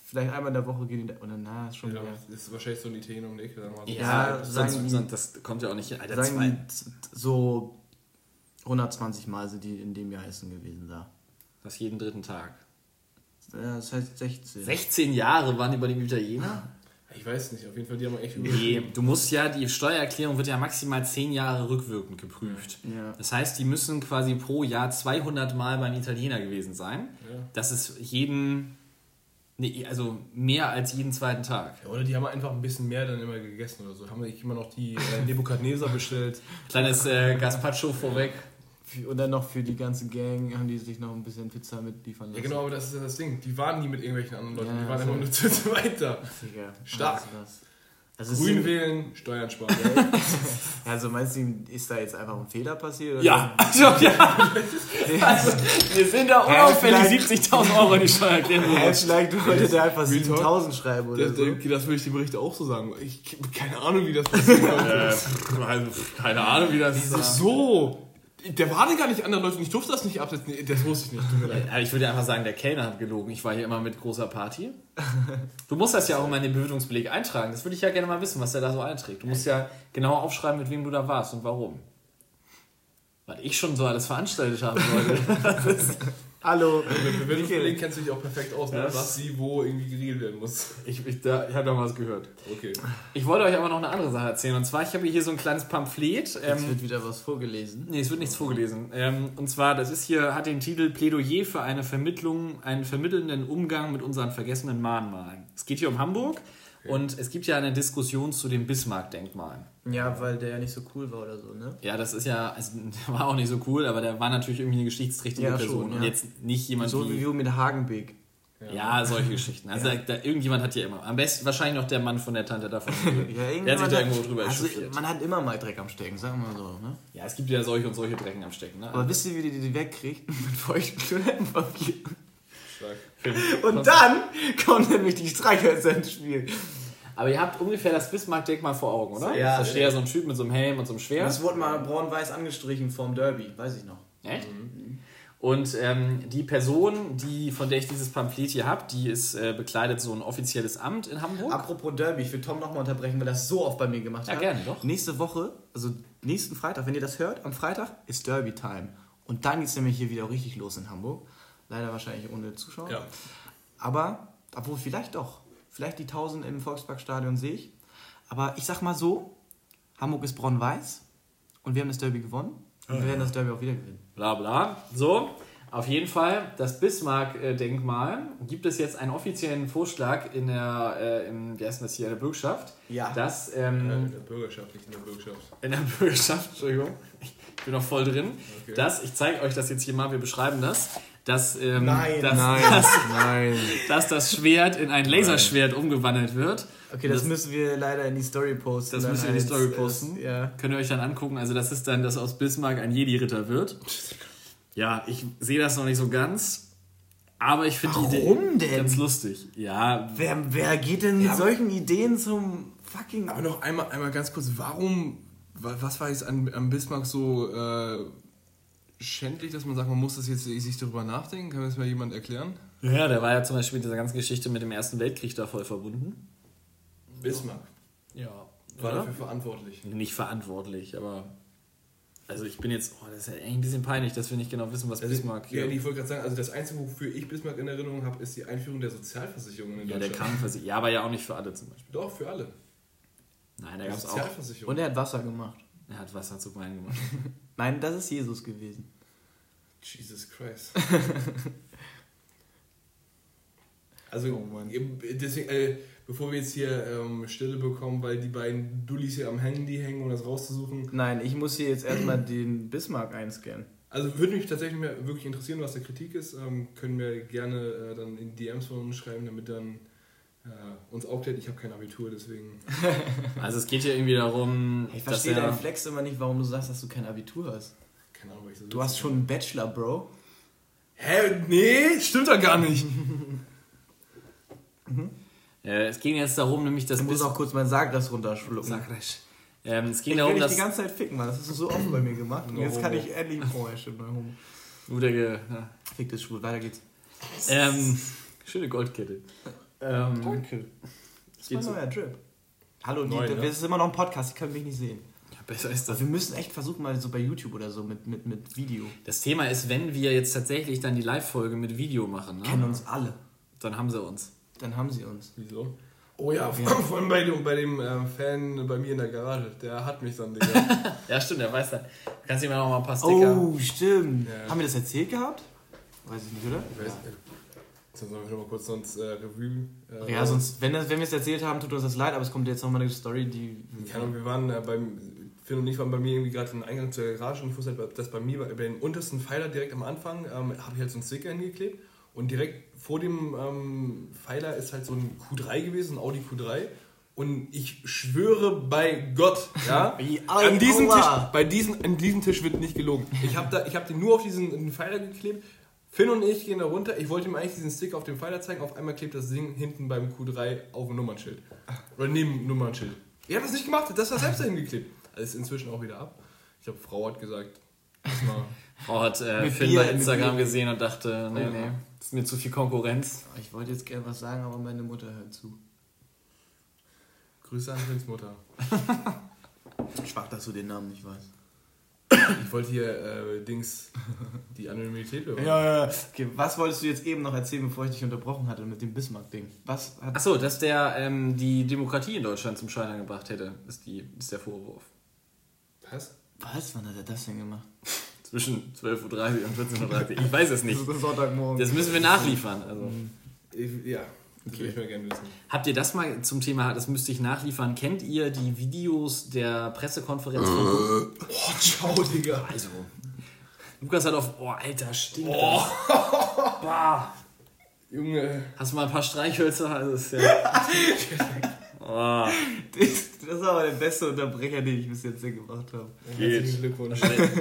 vielleicht einmal in der Woche gehen die da, oder na, ist schon ja, wieder. Das ist wahrscheinlich so ein Italiener um die Ecke. Ja, Ja, sonst, sagen die- sonst, das kommt ja auch nicht hin. Alter, Sagen zwei. die, so hundertzwanzig Mal sind die in dem Jahr essen gewesen da. Das jeden dritten Tag. Ja, das heißt sechzehn. sechzehn Jahre waren die bei dem Italiener? Ich weiß nicht, auf jeden Fall, die haben echt Nee, du musst ja, die Steuererklärung wird ja maximal zehn Jahre rückwirkend geprüft. Ja. Das heißt, die müssen quasi pro Jahr zweihundert Mal beim Italiener gewesen sein. Ja. Das ist jeden, nee, also mehr als jeden zweiten Tag. Oder die haben einfach ein bisschen mehr dann immer gegessen oder so. Haben wir immer noch die äh, Nebukadneser bestellt. Kleines äh, Gazpacho vorweg. Und dann noch für die ganze Gang haben die sich noch ein bisschen Pizza mitliefern lassen. Ja genau, aber das ist ja das Ding. Die waren nie mit irgendwelchen anderen Leuten. Ja, die waren so. immer nur zu zweit da. Digga, Stark. also das. Also es Grün sind- wählen, Steuern sparen. Also meinst du, ist da jetzt einfach ein Fehler passiert? Oder? Ja, also, ja. Also, wir sind da unauffällig vielleicht- siebzigtausend Euro in die Steuererklärung. Ja, vielleicht wollte der einfach Real Talk. siebentausend schreiben oder Das, so. das, das würde ich dem Bericht auch so sagen. Ich keine Ahnung, wie das passiert. Äh, also, keine Ahnung, wie das Ach so. Der war denn gar nicht anderen Leuten. Ich durfte das nicht absetzen. Nee, das wusste ich nicht. Tut mir leid. Ja, ich würde einfach sagen, der Kellner hat gelogen. Ich war hier immer mit großer Party. Du musst das ja auch immer in den Bewertungsbeleg eintragen. Das würde ich ja gerne mal wissen, was der da so einträgt. Du musst ja genau aufschreiben, mit wem du da warst und warum. Was ich schon so alles veranstaltet haben wollte. Hallo. Mit Bewertungsbeleg kennst du dich auch perfekt aus, ne? Ja. Was sie wo irgendwie geregelt werden muss. Ich, ich, da, ich habe da was gehört. Okay. Ich wollte euch aber noch eine andere Sache erzählen. Und zwar, ich habe hier so ein kleines Pamphlet. Jetzt Ähm, wird wieder was vorgelesen. Nee, es wird nichts vorgelesen. Ähm, und zwar, das ist hier, hat den Titel Plädoyer für eine Vermittlung, einen vermittelnden Umgang mit unseren vergessenen Mahnmalen. Es geht hier um Hamburg und es gibt ja eine Diskussion zu dem Bismarck-Denkmal. Ja, weil der ja nicht so cool war oder so, ne? Ja, das ist ja, also, der war auch nicht so cool, aber der war natürlich irgendwie eine geschichtsträchtige Ja, Person schon, ja. und jetzt nicht jemand So wie wie... wir mit Hagenbeek. Ja, solche Geschichten. Also Ja. da, da, irgendjemand hat ja immer, am besten wahrscheinlich noch der Mann von der Tante davon. Ja, der hat sich da irgendwo hat, drüber also, echauffiert. man hat immer mal Dreck am Stecken, sagen wir mal so, ne? Ja, es gibt ja solche und solche Drecken am Stecken. Ne? Aber wisst ihr, wie die die wegkriegt? Mit feuchtem Toilettenpapier. Stark. Und dann kommen nämlich die Streichhölzer ins Spiel. Aber ihr habt ungefähr das Bismarck-Denkmal vor Augen, oder? Ja. Da steht ja so ein Typ mit so einem Helm und so einem Schwert. Das wurde mal braun-weiß angestrichen vorm Derby, weiß ich noch. Echt? Und ähm, die Person, die, von der ich dieses Pamphlet hier habe, die ist äh, bekleidet so ein offizielles Amt in Hamburg. Apropos Derby, ich will Tom nochmal unterbrechen, weil er das so oft bei mir gemacht Ja, hat. gerne, doch. Nächste Woche, also nächsten Freitag, wenn ihr das hört, am Freitag ist Derby-Time. Und dann geht es nämlich hier wieder richtig los in Hamburg. Leider wahrscheinlich ohne Zuschauer. Ja. Aber, obwohl vielleicht doch. Vielleicht die tausend im Volksparkstadion sehe ich. Aber ich sag mal so, Hamburg ist braun-weiß und wir haben das Derby gewonnen. Und wir werden das Derby auch wieder gewinnen. Bla bla. So, auf jeden Fall, das Bismarck-Denkmal gibt es jetzt einen offiziellen Vorschlag in der, äh, in, wie heißt das hier, in der Bürgschaft. Ja. Dass, Ja, ähm, in der Bürgerschaft, nicht in der Bürgerschaft. in der Bürgerschaft, Entschuldigung, ich bin noch voll drin, Okay. dass, ich zeige euch das jetzt hier mal, wir beschreiben das, dass, ähm, Nein, dass, Nein, dass, nein. dass das Schwert in ein Laserschwert umgewandelt wird. Okay, das, Das- müssen wir leider in die Story posten. Das dann müssen wir in die als- Story als- posten. Ja. Könnt ihr euch dann angucken. Also das ist dann, dass aus Bismarck ein Jedi-Ritter wird. Ja, ich sehe das noch nicht so ganz. Aber ich finde die Idee Warum denn? ganz lustig. Ja, Wer, wer geht denn mit Ja, aber- solchen Ideen zum fucking... Aber noch einmal, einmal ganz kurz, warum, wa- was war jetzt an, an Bismarck so äh, schändlich, dass man sagt, man muss das jetzt sich darüber nachdenken? Kann mir das mal jemand erklären? ja, der war ja zum Beispiel mit dieser ganzen Geschichte mit dem Ersten Weltkrieg da voll verbunden. Bismarck Ja. war Oder? dafür verantwortlich. Nicht verantwortlich, aber... Also ich bin jetzt... Oh, das ist ja eigentlich ein bisschen peinlich, dass wir nicht genau wissen, was Bismarck... Ja, ich wollte gerade sagen, also das Einzige, wofür ich Bismarck in Erinnerung habe, ist die Einführung der Sozialversicherung in ja, der Deutschland. Krankenversicherung. Ja, aber ja auch nicht für alle zum Beispiel. Doch, für alle. Nein, da gab es auch... Sozialversicherung. Und er hat Wasser gemacht. Er hat Wasser zu Wein gemacht. Nein, das ist Jesus gewesen. Jesus Christ. Also, Oh Mann. eben, deswegen, äh, bevor wir jetzt hier ähm, Stille bekommen, weil die beiden Dullis hier am Handy hängen, um das rauszusuchen. Nein, ich muss hier jetzt erstmal den Bismarck einscannen. Also würde mich tatsächlich mehr wirklich interessieren, was der Kritik ist. Ähm, können wir gerne äh, dann in D Ms von uns schreiben, damit dann äh, uns aufklärt. Ich habe kein Abitur, deswegen. Also es geht hier irgendwie darum, Ich dass verstehe er... deinen Flex immer nicht, warum du sagst, dass du kein Abitur hast. Keine Ahnung, was ich so Du hast schon einen Bachelor, Bro. Hä? Nee, stimmt doch gar nicht. Äh, es ging jetzt darum, nämlich dass Ich muss Bis- auch kurz mein Sargras runterschlucken. Sagresch. Ähm, es ging Ich will darum, dich dass... die ganze Zeit ficken, Mann. Das hast du so oft bei mir gemacht. Und No jetzt kann homo. ich endlich... Oh, ja, stimmt, no homo. Nur der Ge- ja. Fick das schwul, weiter geht's. Ähm, schöne Goldkette. Ähm, Danke. Das ist mein neuer Drip. Hallo, Neu, die, ne? das ist immer noch ein Podcast, die können mich nicht sehen. Ja, besser ist das. Wir müssen echt versuchen, mal so bei YouTube oder so mit, mit, mit Video. Das Thema ist, wenn wir jetzt tatsächlich dann die Live-Folge mit Video machen, ne? Kennen uns alle. Dann haben sie uns. Dann haben sie uns. Wieso? Oh ja, vor allem bei dem, bei dem ähm, Fan bei mir in der Garage. Der hat mich dann, Digga. Ja, stimmt, der weiß dann. Kannst du ihm noch mal ein paar Sticker... Oh, stimmt. Ja. Haben wir das erzählt gehabt? Weiß ich nicht, oder? Ich weiß nicht. Jetzt sollen wir noch mal kurz sonst äh, Revue. Äh, Ja, sonst, wenn, das, wenn wir es erzählt haben, tut uns das leid, aber es kommt jetzt nochmal eine Story, die... Keine Ahnung, wir waren äh, beim, Phil und ich waren bei mir irgendwie gerade im Eingang zur Garage und ich wusste halt, dass bei mir, bei den untersten Pfeiler direkt am Anfang, ähm, habe ich halt so einen Sticker hingeklebt und direkt vor dem ähm, Pfeiler ist halt so ein Q drei gewesen, ein Audi Q drei und ich schwöre bei Gott, ja, an diesem Tisch, bei diesem, an diesem Tisch wird nicht gelogen. Ich habe da, ich habe den nur auf diesen den Pfeiler geklebt. Finn und ich gehen da runter. Ich wollte ihm eigentlich diesen Sticker auf dem Pfeiler zeigen. Auf einmal klebt das Ding hinten beim Q drei auf dem Nummernschild. Oder neben dem Nummernschild. Ich habe das nicht gemacht. Das war selbst dahin geklebt. Das ist inzwischen auch wieder ab. Ich glaube, Frau hat gesagt, das mal. Frau hat äh, Mit Finn Bier, bei Instagram mit Bier. gesehen und dachte, nee, nee, das ist mir zu viel Konkurrenz. Ich wollte jetzt gerne was sagen, aber meine Mutter hört zu. Grüße an Finns Mutter. Schwach, dass du den Namen nicht weißt. Ich wollte hier äh, Dings die Anonymität bewahren. Ja, ja, ja. Okay, was wolltest du jetzt eben noch erzählen, bevor ich dich unterbrochen hatte mit dem Bismarck-Ding? Was hat... Achso, dass der ähm, die Demokratie in Deutschland zum Scheitern gebracht hätte, ist, die, ist der Vorwurf. Was? Was? Wann hat er das denn gemacht? Zwischen zwölf Uhr dreißig und vierzehn Uhr dreißig. Ich weiß es nicht. Das ist Sonntagmorgen. Das müssen wir nachliefern. Also. Ich, ja, das würde ich mal gerne wissen. Habt ihr das mal zum Thema, das müsste ich nachliefern, kennt ihr die Videos der Pressekonferenz von... Oh, ciao, Digga. Also, Lukas hat auf... Oh, Alter, stinkt oh. Bah. Junge. Hast du mal ein paar Streichhölzer? Also, das ist ja... oh. Das, das war aber der beste Unterbrecher, den ich bis jetzt hier gemacht habe. Herzlichen Glückwunsch.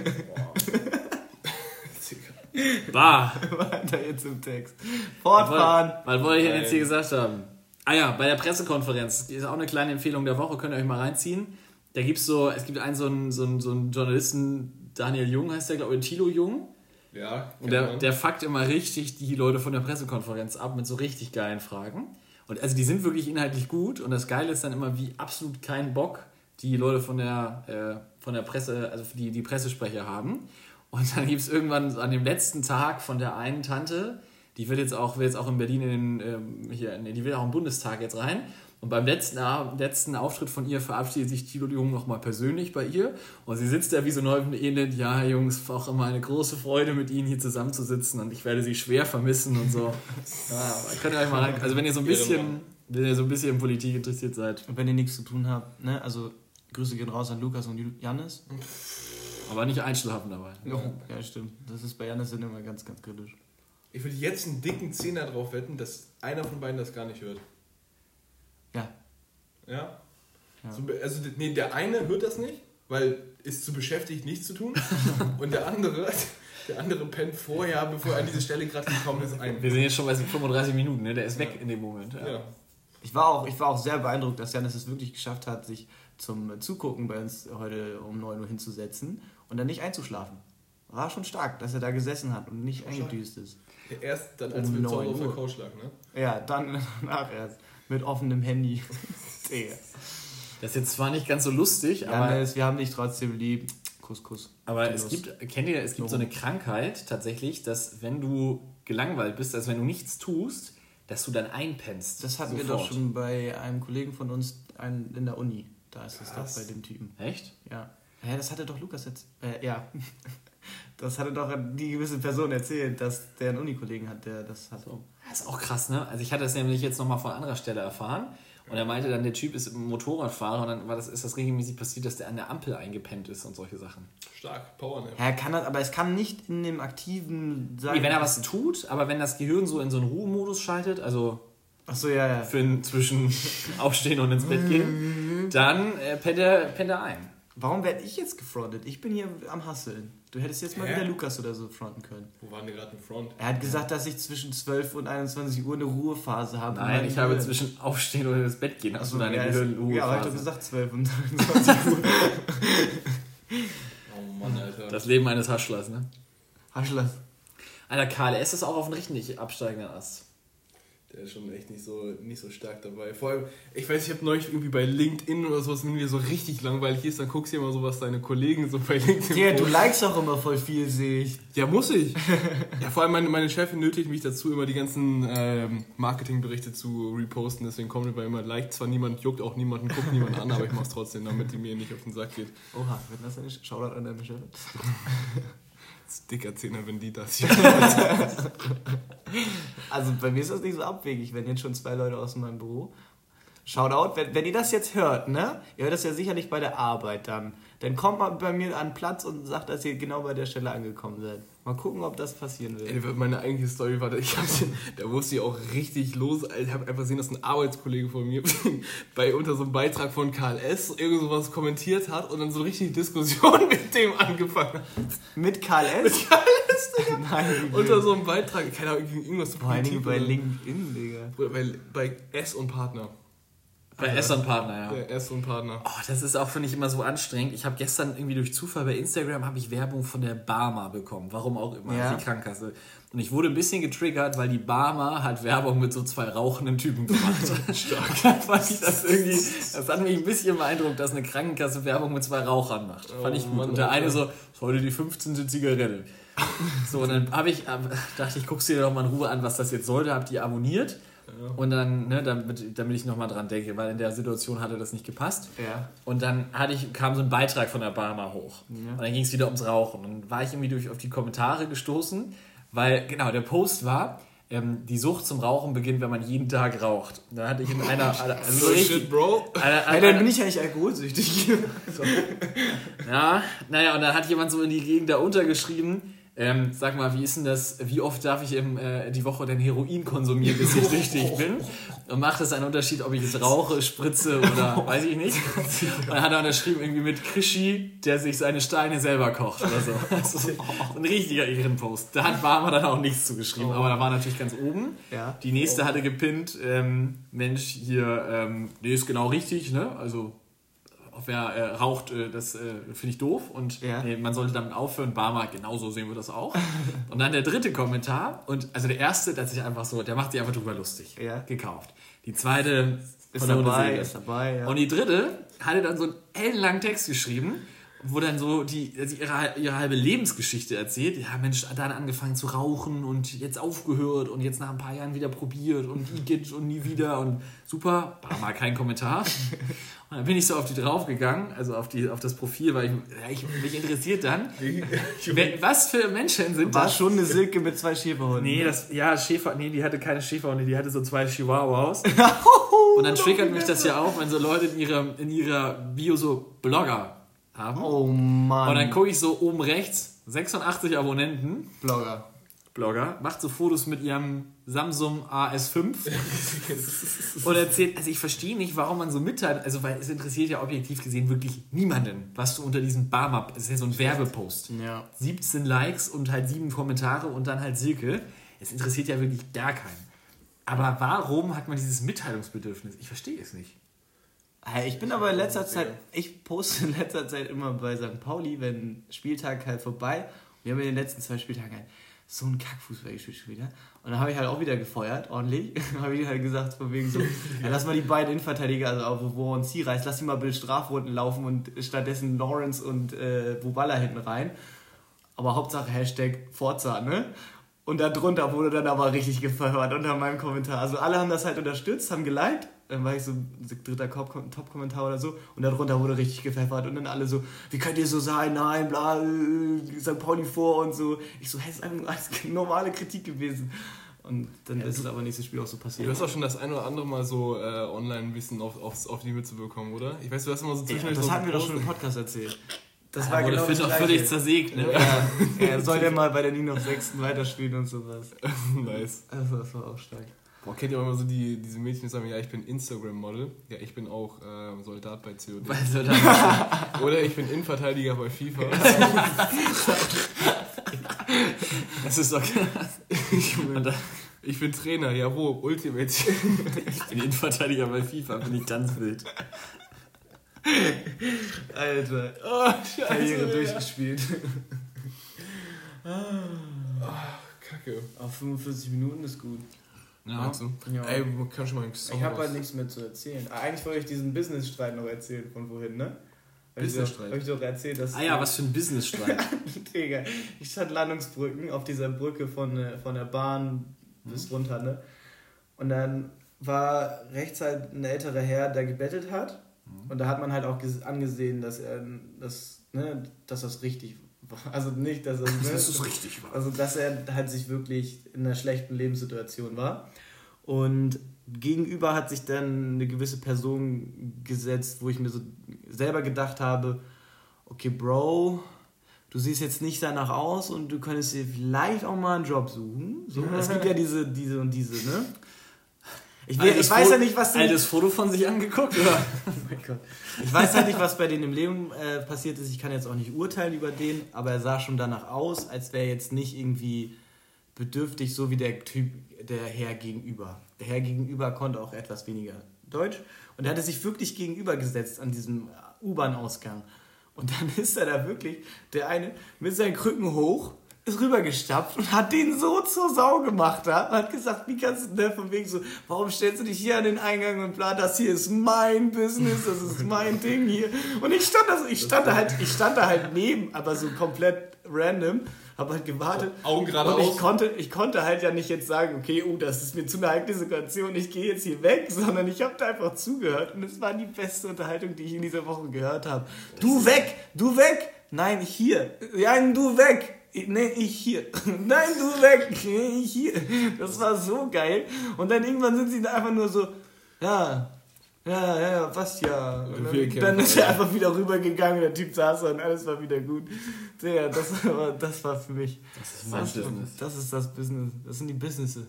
Bah. Weiter jetzt im Text. Fortfahren. Was wollte ich denn jetzt hier gesagt haben? Ah ja, bei der Pressekonferenz, die ist auch eine kleine Empfehlung der Woche, könnt ihr euch mal reinziehen. Da gibt's so, es gibt einen so einen, so einen, so einen Journalisten, Daniel Jung heißt der, glaube ich, Thilo Jung. Ja. Und der, der fuckt immer richtig die Leute von der Pressekonferenz ab mit so richtig geilen Fragen. Und also die sind wirklich inhaltlich gut und das Geile ist dann immer, wie absolut keinen Bock die Leute von der, äh, von der Presse, also die, die Pressesprecher haben. Und dann gibt es irgendwann an dem letzten Tag von der einen Tante, die wird jetzt auch, will jetzt auch in Berlin in den, ähm, hier, nee, die will auch im Bundestag jetzt rein. Und beim letzten, letzten Auftritt von ihr verabschiedet sich Thilo Jung nochmal persönlich bei ihr. Und sie sitzt da wie so neu im Elend. Ja, Jungs, es war auch immer eine große Freude, mit Ihnen hier zusammenzusitzen. Und ich werde Sie schwer vermissen und so. Ja, könnt ihr euch mal rein. Also wenn ihr so ein bisschen, wenn ihr so ein bisschen in Politik interessiert seid. Und wenn ihr nichts zu tun habt, ne, also Grüße gehen raus an Lukas und Jannis. Aber nicht einschlafen dabei. Ja, ja, stimmt. Das ist bei Jannis immer ganz, ganz kritisch. Ich würde jetzt einen dicken Zehner drauf wetten, dass einer von beiden das gar nicht hört. Ja. Ja? Ja. So, also, nee, der eine hört das nicht, weil ist zu beschäftigt, nichts zu tun. Und der andere, der andere pennt vorher, bevor er an diese Stelle gerade gekommen ist, ein. Wir sind jetzt schon bei fünfunddreißig Minuten, ne? Der ist weg ja. in dem Moment. Ja. Ja. Ich war, auch, ich war auch sehr beeindruckt, dass Jannis es wirklich geschafft hat, sich zum Zugucken bei uns heute um neun Uhr hinzusetzen und dann nicht einzuschlafen. War schon stark, dass er da gesessen hat und nicht eingedüst ist. Ja, erst dann, als Um wir zu Hause neun auf der Uhr. Couch lag, ne? Ja, dann danach erst. Mit offenem Handy. Das ist jetzt zwar nicht ganz so lustig, aber, Jannis, wir haben dich trotzdem lieb. Kuss, Kuss. aber es gibt, kennt ihr, es gibt so eine Krankheit tatsächlich, dass wenn du gelangweilt bist, also wenn du nichts tust, dass du dann einpennst. Das hatten sofort. wir doch schon bei einem Kollegen von uns einen in der Uni. Da ist es doch Was? bei dem Typen. Echt? Ja. Ja, das hatte doch Lukas jetzt. Äh, ja. Das hatte doch die gewisse Person erzählt, dass der einen Unikollegen hat, der das hat. So. Das ist auch krass, ne? Also ich hatte das nämlich jetzt nochmal von anderer Stelle erfahren und er meinte dann, der Typ ist Motorradfahrer und dann war das, ist das regelmäßig passiert, dass der an der Ampel eingepennt ist und solche Sachen. Stark, Powernap. Ja, kann das, aber es kann nicht in dem aktiven sein. Nee, wenn er was tut, aber wenn das Gehirn so in so einen Ruhemodus schaltet, also Achso, ja, ja. für ein, zwischen Aufstehen und ins Bett gehen, dann äh, pennt, er, pennt er ein. Warum werde ich jetzt gefrontet? Ich bin hier am Hustlen. Du hättest jetzt mal Hä? wieder Lukas oder so fronten können. Wo waren die gerade im Front? Er hat gesagt, dass ich zwischen zwölf und einundzwanzig Uhr eine Ruhephase habe. Nein, ich habe zwischen Aufstehen und ins Bett gehen. Hast du deine ja, Gehirnruhephase? ja, aber ich habe gesagt zwölf und einundzwanzig Uhr. Oh Mann, Alter. Das Leben eines Haschlers, ne? Haschlers. Alter, K L S ist auch auf einem richtig absteigenden Ast. Der ist schon echt nicht so, nicht so stark dabei. Vor allem, ich weiß, ich habe neulich irgendwie bei LinkedIn oder sowas, wenn mir so richtig langweilig ist, dann guckst du dir mal so, was deine Kollegen so bei LinkedIn Ja, du likest auch immer voll viel, sehe ich. Ja, muss ich. Ja, vor allem meine, meine Chefin nötigt mich dazu, immer die ganzen ähm, Marketingberichte zu reposten. Deswegen kommt immer immer, liked zwar niemand, juckt auch niemanden, guckt niemand an, aber ich mach's trotzdem, damit die mir nicht auf den Sack geht. Oha, wenn das eine Shoutout an deine Chefin. Sticker-Zehner, wenn die das hier Also bei mir ist das nicht so abwegig, wenn jetzt schon zwei Leute aus meinem Büro. Shoutout, wenn, wenn ihr das jetzt hört, ne? Ihr hört das ja sicherlich bei der Arbeit dann. Dann kommt mal bei mir an den Platz und sagt, dass ihr genau bei der Stelle angekommen seid. Mal gucken, ob das passieren wird. Ey, meine eigentliche Story war, ich hab, da wusste ich auch richtig los. Ich habe einfach gesehen, dass ein Arbeitskollege von mir bei unter so einem Beitrag von K L S irgend sowas kommentiert hat und dann so richtig Diskussion mit dem angefangen hat. Mit K L S? Mit K L S, Digga. Nein, unter so einem Beitrag, keine Ahnung, irgendwas zu Vor allen Dingen bei LinkedIn, Digga. Bei, bei S und Partner. Bei S und Partner, ja. Der S und Partner. Oh, das ist auch, finde ich, immer so anstrengend. Ich habe gestern irgendwie durch Zufall bei Instagram habe ich Werbung von der Barmer bekommen. Warum auch immer, ja. Die Krankenkasse. Und ich wurde ein bisschen getriggert, weil die Barmer hat Werbung mit so zwei rauchenden Typen gemacht. Stark. Fand ich das irgendwie, das hat mich ein bisschen beeindruckt, dass eine Krankenkasse Werbung mit zwei Rauchern macht. Fand oh, ich gut. Mann, und der eine so, ist heute die fünfzehnte Zigarette. So, und dann habe ich, dachte ich, guck's dir doch mal in Ruhe an, was das jetzt sollte. Hab die abonniert. Ja. Und dann, ne, damit, damit ich nochmal dran denke, weil in der Situation hatte das nicht gepasst. Ja. Und dann hatte ich, kam so ein Beitrag von der Barmer hoch. Ja. Und dann ging es wieder ums Rauchen. Und dann war ich irgendwie durch auf die Kommentare gestoßen, weil, genau, der Post war, ähm, die Sucht zum Rauchen beginnt, wenn man jeden Tag raucht. Da hatte ich in einer... Also so shit, Bro. Einer, einer, dann bin ich eigentlich alkoholsüchtig. So. Ja, naja, und dann hat jemand so in die Gegend da untergeschrieben, Ähm, sag mal, wie ist denn das, wie oft darf ich im, äh, die Woche denn Heroin konsumieren, bis ich süchtig bin? Und macht es einen Unterschied, ob ich jetzt rauche, spritze oder weiß ich nicht? Und dann hat er unterschrieben irgendwie mit Krischi, der sich seine Steine selber kocht oder so. Das ist ein richtiger Ehrenpost. Da hat Barmer dann auch nichts zugeschrieben, aber da war natürlich ganz oben. Ja. Die nächste hatte gepinnt, ähm, Mensch, hier, ähm, nee, ist genau richtig, ne? Also wer äh, raucht, äh, das äh, finde ich doof und ja. nee, man sollte damit aufhören. Barmer, genauso sehen wir das auch. Und dann der dritte Kommentar und also der erste, der sich einfach so, der macht sich einfach drüber lustig. Ja. Gekauft. Die zweite ist dabei, ist dabei, ja. Und die dritte hatte dann so einen ellenlangen Text geschrieben, wo dann so die, also ihre, ihre halbe Lebensgeschichte erzählt. Ja, Mensch, dann angefangen zu rauchen und jetzt aufgehört und jetzt nach ein paar Jahren wieder probiert und Igitt und nie wieder und super, war mal kein Kommentar. Und dann bin ich so auf die draufgegangen, also auf, die, auf das Profil, weil ich, ja, ich mich interessiert dann, was für Menschen sind War das? War schon eine Silke mit zwei Schäferhunden. Nee, das, ja, Schäfer, nee, die hatte keine Schäferhunde, die hatte so zwei Chihuahuas. Und dann triggert mich das ja auch, wenn so Leute in ihrer, in ihrer Bio so Blogger haben. Oh Mann. Und dann gucke ich so oben rechts, sechsundachtzig Abonnenten. Blogger. Blogger, macht so Fotos mit ihrem Samsung A S fünf und erzählt, also ich verstehe nicht, warum man so mitteilt, also weil es interessiert ja objektiv gesehen wirklich niemanden, was du unter diesem Barmer, das ist ja so ein Werbepost, ja. siebzehn Likes und halt sieben Kommentare und dann halt Silke, es interessiert ja wirklich gar keinen. Aber warum hat man dieses Mitteilungsbedürfnis? Ich verstehe es nicht. Ich bin aber in letzter Zeit, ich poste in letzter Zeit immer bei Sankt Pauli, wenn Spieltag halt vorbei, wir haben in den letzten zwei Spieltagen halt so einen Kackfußball gespielt schon wieder. Und dann habe ich halt auch wieder gefeuert, ordentlich. habe ich halt gesagt, von wegen so, ja, lass mal die beiden Innenverteidiger, also auch wo uns sie reißt, lass die mal bitte Strafrunden laufen und stattdessen Lawrence und äh, Bubala hinten rein. Aber Hauptsache Hashtag Forza, ne? Und darunter wurde dann aber richtig gefeuert unter meinem Kommentar. Also alle haben das halt unterstützt, haben geliked. Dann war ich so dritter Top-Kommentar oder so. Und darunter wurde richtig gepfeffert. Und dann alle so, wie könnt ihr so sein? Nein, bla, Sankt Pauli vor und so. Ich so, hey, es ist einfach als normale Kritik gewesen. Und dann ja, ist es aber nächstes Spiel auch so passiert. Du hast auch schon das ein oder andere Mal so äh, online ein bisschen auf, auf, auf die Mütze bekommen, oder? Ich weiß, du hast immer so zwischendurch ja, Das so hatten wir doch schon im Podcast erzählt. Das ja, war genau das auch völlig zersägt, ne? Ja, ja, soll der mal bei der Nino sechsten weiterspielen und sowas. Nice. Also das war auch stark. Boah, kennt ihr auch immer so die, diese Mädchen, die sagen, ja, ich bin Instagram-Model. Ja, ich bin auch äh, Soldat bei C O D. Bei Soldat. Oder ich bin Innenverteidiger bei FIFA. Das ist doch krass. Ich bin, ich bin Trainer, ja wo? Ultimate. Ich bin Innenverteidiger bei FIFA, bin ich ganz wild. Alter. Oh, Scheiße. Karriere durchgespielt. Oh, Kacke. Auf fünfundvierzig Minuten ist gut. Ja. Ja. Ey, man kann schon mal einen Song Ich habe halt nichts mehr zu erzählen. Eigentlich wollte ich diesen Business-Streit noch erzählen von wohin, ne? Business-Streit? Habe ich doch erzählt, dass... Ah ja, was für ein Business-Streit. Digga, ich stand Landungsbrücken auf dieser Brücke von, von der Bahn bis mhm. runter, ne? Und dann war rechts halt ein älterer Herr, der gebettelt hat. Mhm. Und da hat man halt auch angesehen, dass er dass, ne, dass das richtig war. Also nicht, dass er... Ne, dass es richtig war. Also dass er halt sich wirklich in einer schlechten Lebenssituation war. Und gegenüber hat sich dann eine gewisse Person gesetzt, wo ich mir so selber gedacht habe, okay, Bro, du siehst jetzt nicht danach aus und du könntest dir vielleicht auch mal einen Job suchen. So, es gibt ja diese, diese und diese, ne? Ich, will, ich weiß Foto, ja nicht, was... Altes Foto von sich angeguckt, oder? Oh mein Gott. Ich weiß halt nicht, was bei denen im Leben äh, passiert ist. Ich kann jetzt auch nicht urteilen über den, aber er sah schon danach aus, als wäre er jetzt nicht irgendwie bedürftig, so wie der Typ, der Herr gegenüber. Der Herr gegenüber konnte auch etwas weniger Deutsch und er hatte sich wirklich gegenübergesetzt an diesem U-Bahn-Ausgang. Und dann ist er da wirklich, der eine mit seinen Krücken hoch, ist rübergestapft und hat den so zur Sau gemacht da. Hat gesagt, wie kannst du denn von wegen so, warum stellst du dich hier an den Eingang und bla, das hier ist mein Business, das ist mein Ding hier. Und ich stand da, so, ich stand da halt, ich stand da halt neben, aber so komplett random, habe halt gewartet. Augen gerade und ich aus. konnte, ich konnte halt ja nicht jetzt sagen, okay, oh, das ist mir zu eine heikle Situation, ich gehe jetzt hier weg, sondern ich habe da einfach zugehört und es war die beste Unterhaltung, die ich in dieser Woche gehört habe. Du weg, du weg, nein, hier, nein, du weg. Nee, ich hier. Nein, du weg. Nee, ich hier. Das war so geil. Und dann irgendwann sind sie da einfach nur so, ja, ja, ja, was ja. Und dann, dann ist er einfach wieder rübergegangen, der Typ saß da und alles war wieder gut. Ja, das war, das war für mich. Das ist mein das, Business. Das ist das Business. Das sind die Businesses.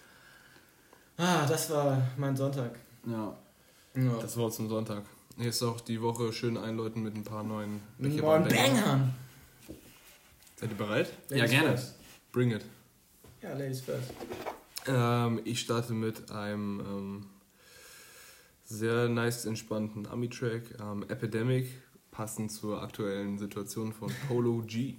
Ah, das war mein Sonntag. Ja. ja. Das war zum Sonntag. Hier ist auch die Woche schön einläuten mit ein paar neuen Mit neuen Bangern. Seid ihr bereit? Ladies ja, gerne. First. Bring it. Ja, Ladies first. Ähm, ich starte mit einem ähm, sehr nice, entspannten Ami-Track, ähm, Epidemic, passend zur aktuellen Situation von Polo G.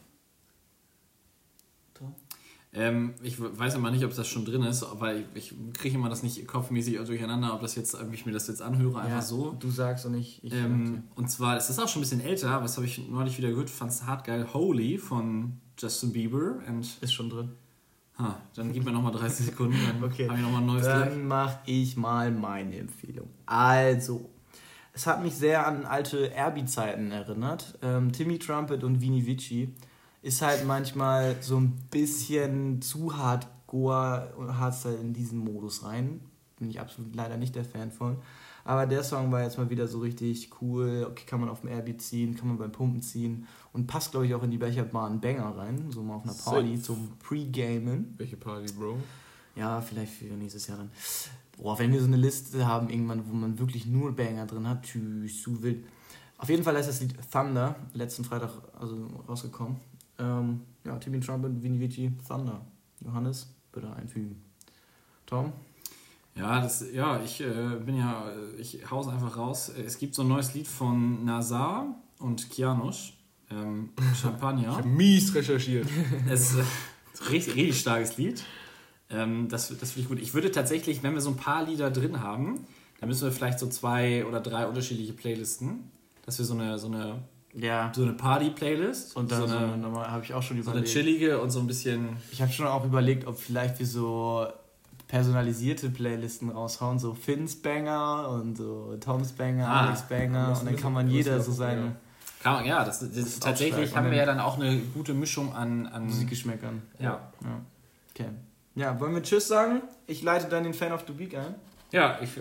Ähm, ich weiß immer nicht, ob das schon drin ist, weil ich, ich kriege immer das nicht kopfmäßig durcheinander, ob das jetzt, ob ich mir das jetzt anhöre, einfach ja, so. Du sagst und ich. ich ähm, und zwar, es ist auch schon ein bisschen älter, aber das habe ich neulich wieder gehört, fand es hart geil. Holy von Justin Bieber. And ist schon drin. Ha, dann gib mir nochmal dreißig Sekunden, dann okay. habe ich nochmal ein neues Dann Live. mache ich mal meine Empfehlung. Also, es hat mich sehr an alte Airby-Zeiten erinnert. Ähm, Timmy Trumpet und Vini Vici. Ist halt manchmal so ein bisschen zu hardcore und Hardstyle in diesen Modus rein. Bin ich absolut leider nicht der Fan von. Aber der Song war jetzt mal wieder so richtig cool. Okay, kann man auf dem Airbeat ziehen, kann man beim Pumpen ziehen. Und passt, glaube ich, auch in die Becherbahn Banger rein. So mal auf einer Party Safe. Zum Pre-Gamen. Welche Party, Bro? Ja, vielleicht für nächstes Jahr dann. Boah, wenn wir so eine Liste haben irgendwann, wo man wirklich nur Banger drin hat. Tschüss, zu wild. Auf jeden Fall ist das Lied Thunder letzten Freitag also rausgekommen. Ähm, ja, Timmy Trumpet, Vini Vici, Thunder. Johannes, bitte einfügen. Tom? Ja, das, ja, ich äh, bin ja, ich hau's einfach raus. Es gibt so ein neues Lied von Nazar und Kianosch, ähm, Champagner. Ich hab mies recherchiert. Es ist äh, richtig, richtig starkes Lied. Ähm, das das finde ich gut. Ich würde tatsächlich, wenn wir so ein paar Lieder drin haben, dann müssen wir vielleicht so zwei oder drei unterschiedliche Playlisten, dass wir so eine, so eine Ja. So eine Party-Playlist. Und dann so eine, so eine habe ich auch schon überlegt. So eine chillige und so ein bisschen... Ich habe schon auch überlegt, ob vielleicht wir so personalisierte Playlisten raushauen, so Finns Banger und so Toms Banger, ah, Alex Banger und dann kann man jeder so seine... Kann man, ja, das, das, das ist tatsächlich haben wir ja dann auch eine gute Mischung an... an Musikgeschmäckern. Ja. ja. Okay. Ja, wollen wir Tschüss sagen? Ich leite dann den Fan of the Week ein. Ja, ich,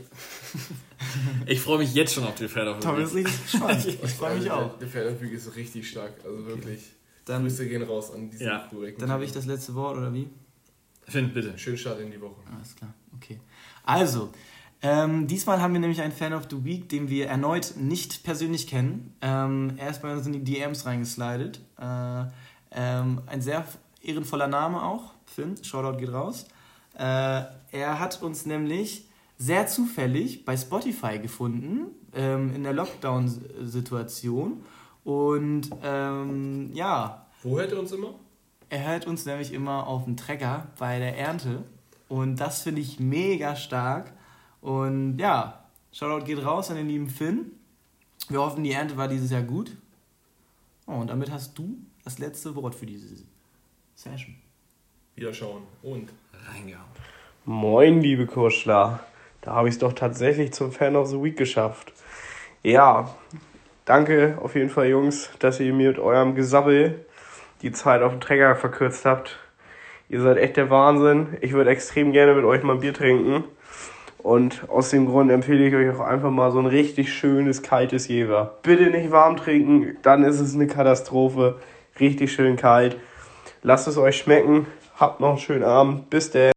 ich freue mich jetzt schon auf den Fan of the Week. Tom ist richtig gespannt. Ich freue mich auch. Der Fan of the Week ist richtig stark, also okay. wirklich. Dann Grüße gehen raus an diesen ja. Projekten. Dann habe ich das letzte Wort, oder wie? Finn, bitte. Schönen Start in die Woche. Alles klar, okay. Also, ähm, diesmal haben wir nämlich einen Fan of the Week, den wir erneut nicht persönlich kennen. Ähm, er ist bei uns in die D Ms reingeslidet. Äh, ähm, ein sehr ehrenvoller Name auch, Finn, Shoutout geht raus. Äh, er hat uns nämlich sehr zufällig bei Spotify gefunden, ähm, in der Lockdown-Situation. Und ähm, ja. Wo hört er uns immer? Er hört uns nämlich immer auf dem Trecker bei der Ernte. Und das finde ich mega stark. Und ja, Shoutout geht raus an den lieben Finn. Wir hoffen, die Ernte war dieses Jahr gut. Oh, und damit hast du das letzte Wort für diese Session. Wieder schauen und reingehauen. Moin, liebe Kuschler. Da habe ich es doch tatsächlich zum Fan of the Week geschafft. Ja, danke auf jeden Fall, Jungs, dass ihr mir mit eurem Gesabbel die Zeit auf dem Trecker verkürzt habt. Ihr seid echt der Wahnsinn. Ich würde extrem gerne mit euch mal ein Bier trinken. Und aus dem Grund empfehle ich euch auch einfach mal so ein richtig schönes, kaltes Jever. Bitte nicht warm trinken, dann ist es eine Katastrophe. Richtig schön kalt. Lasst es euch schmecken. Habt noch einen schönen Abend. Bis dann.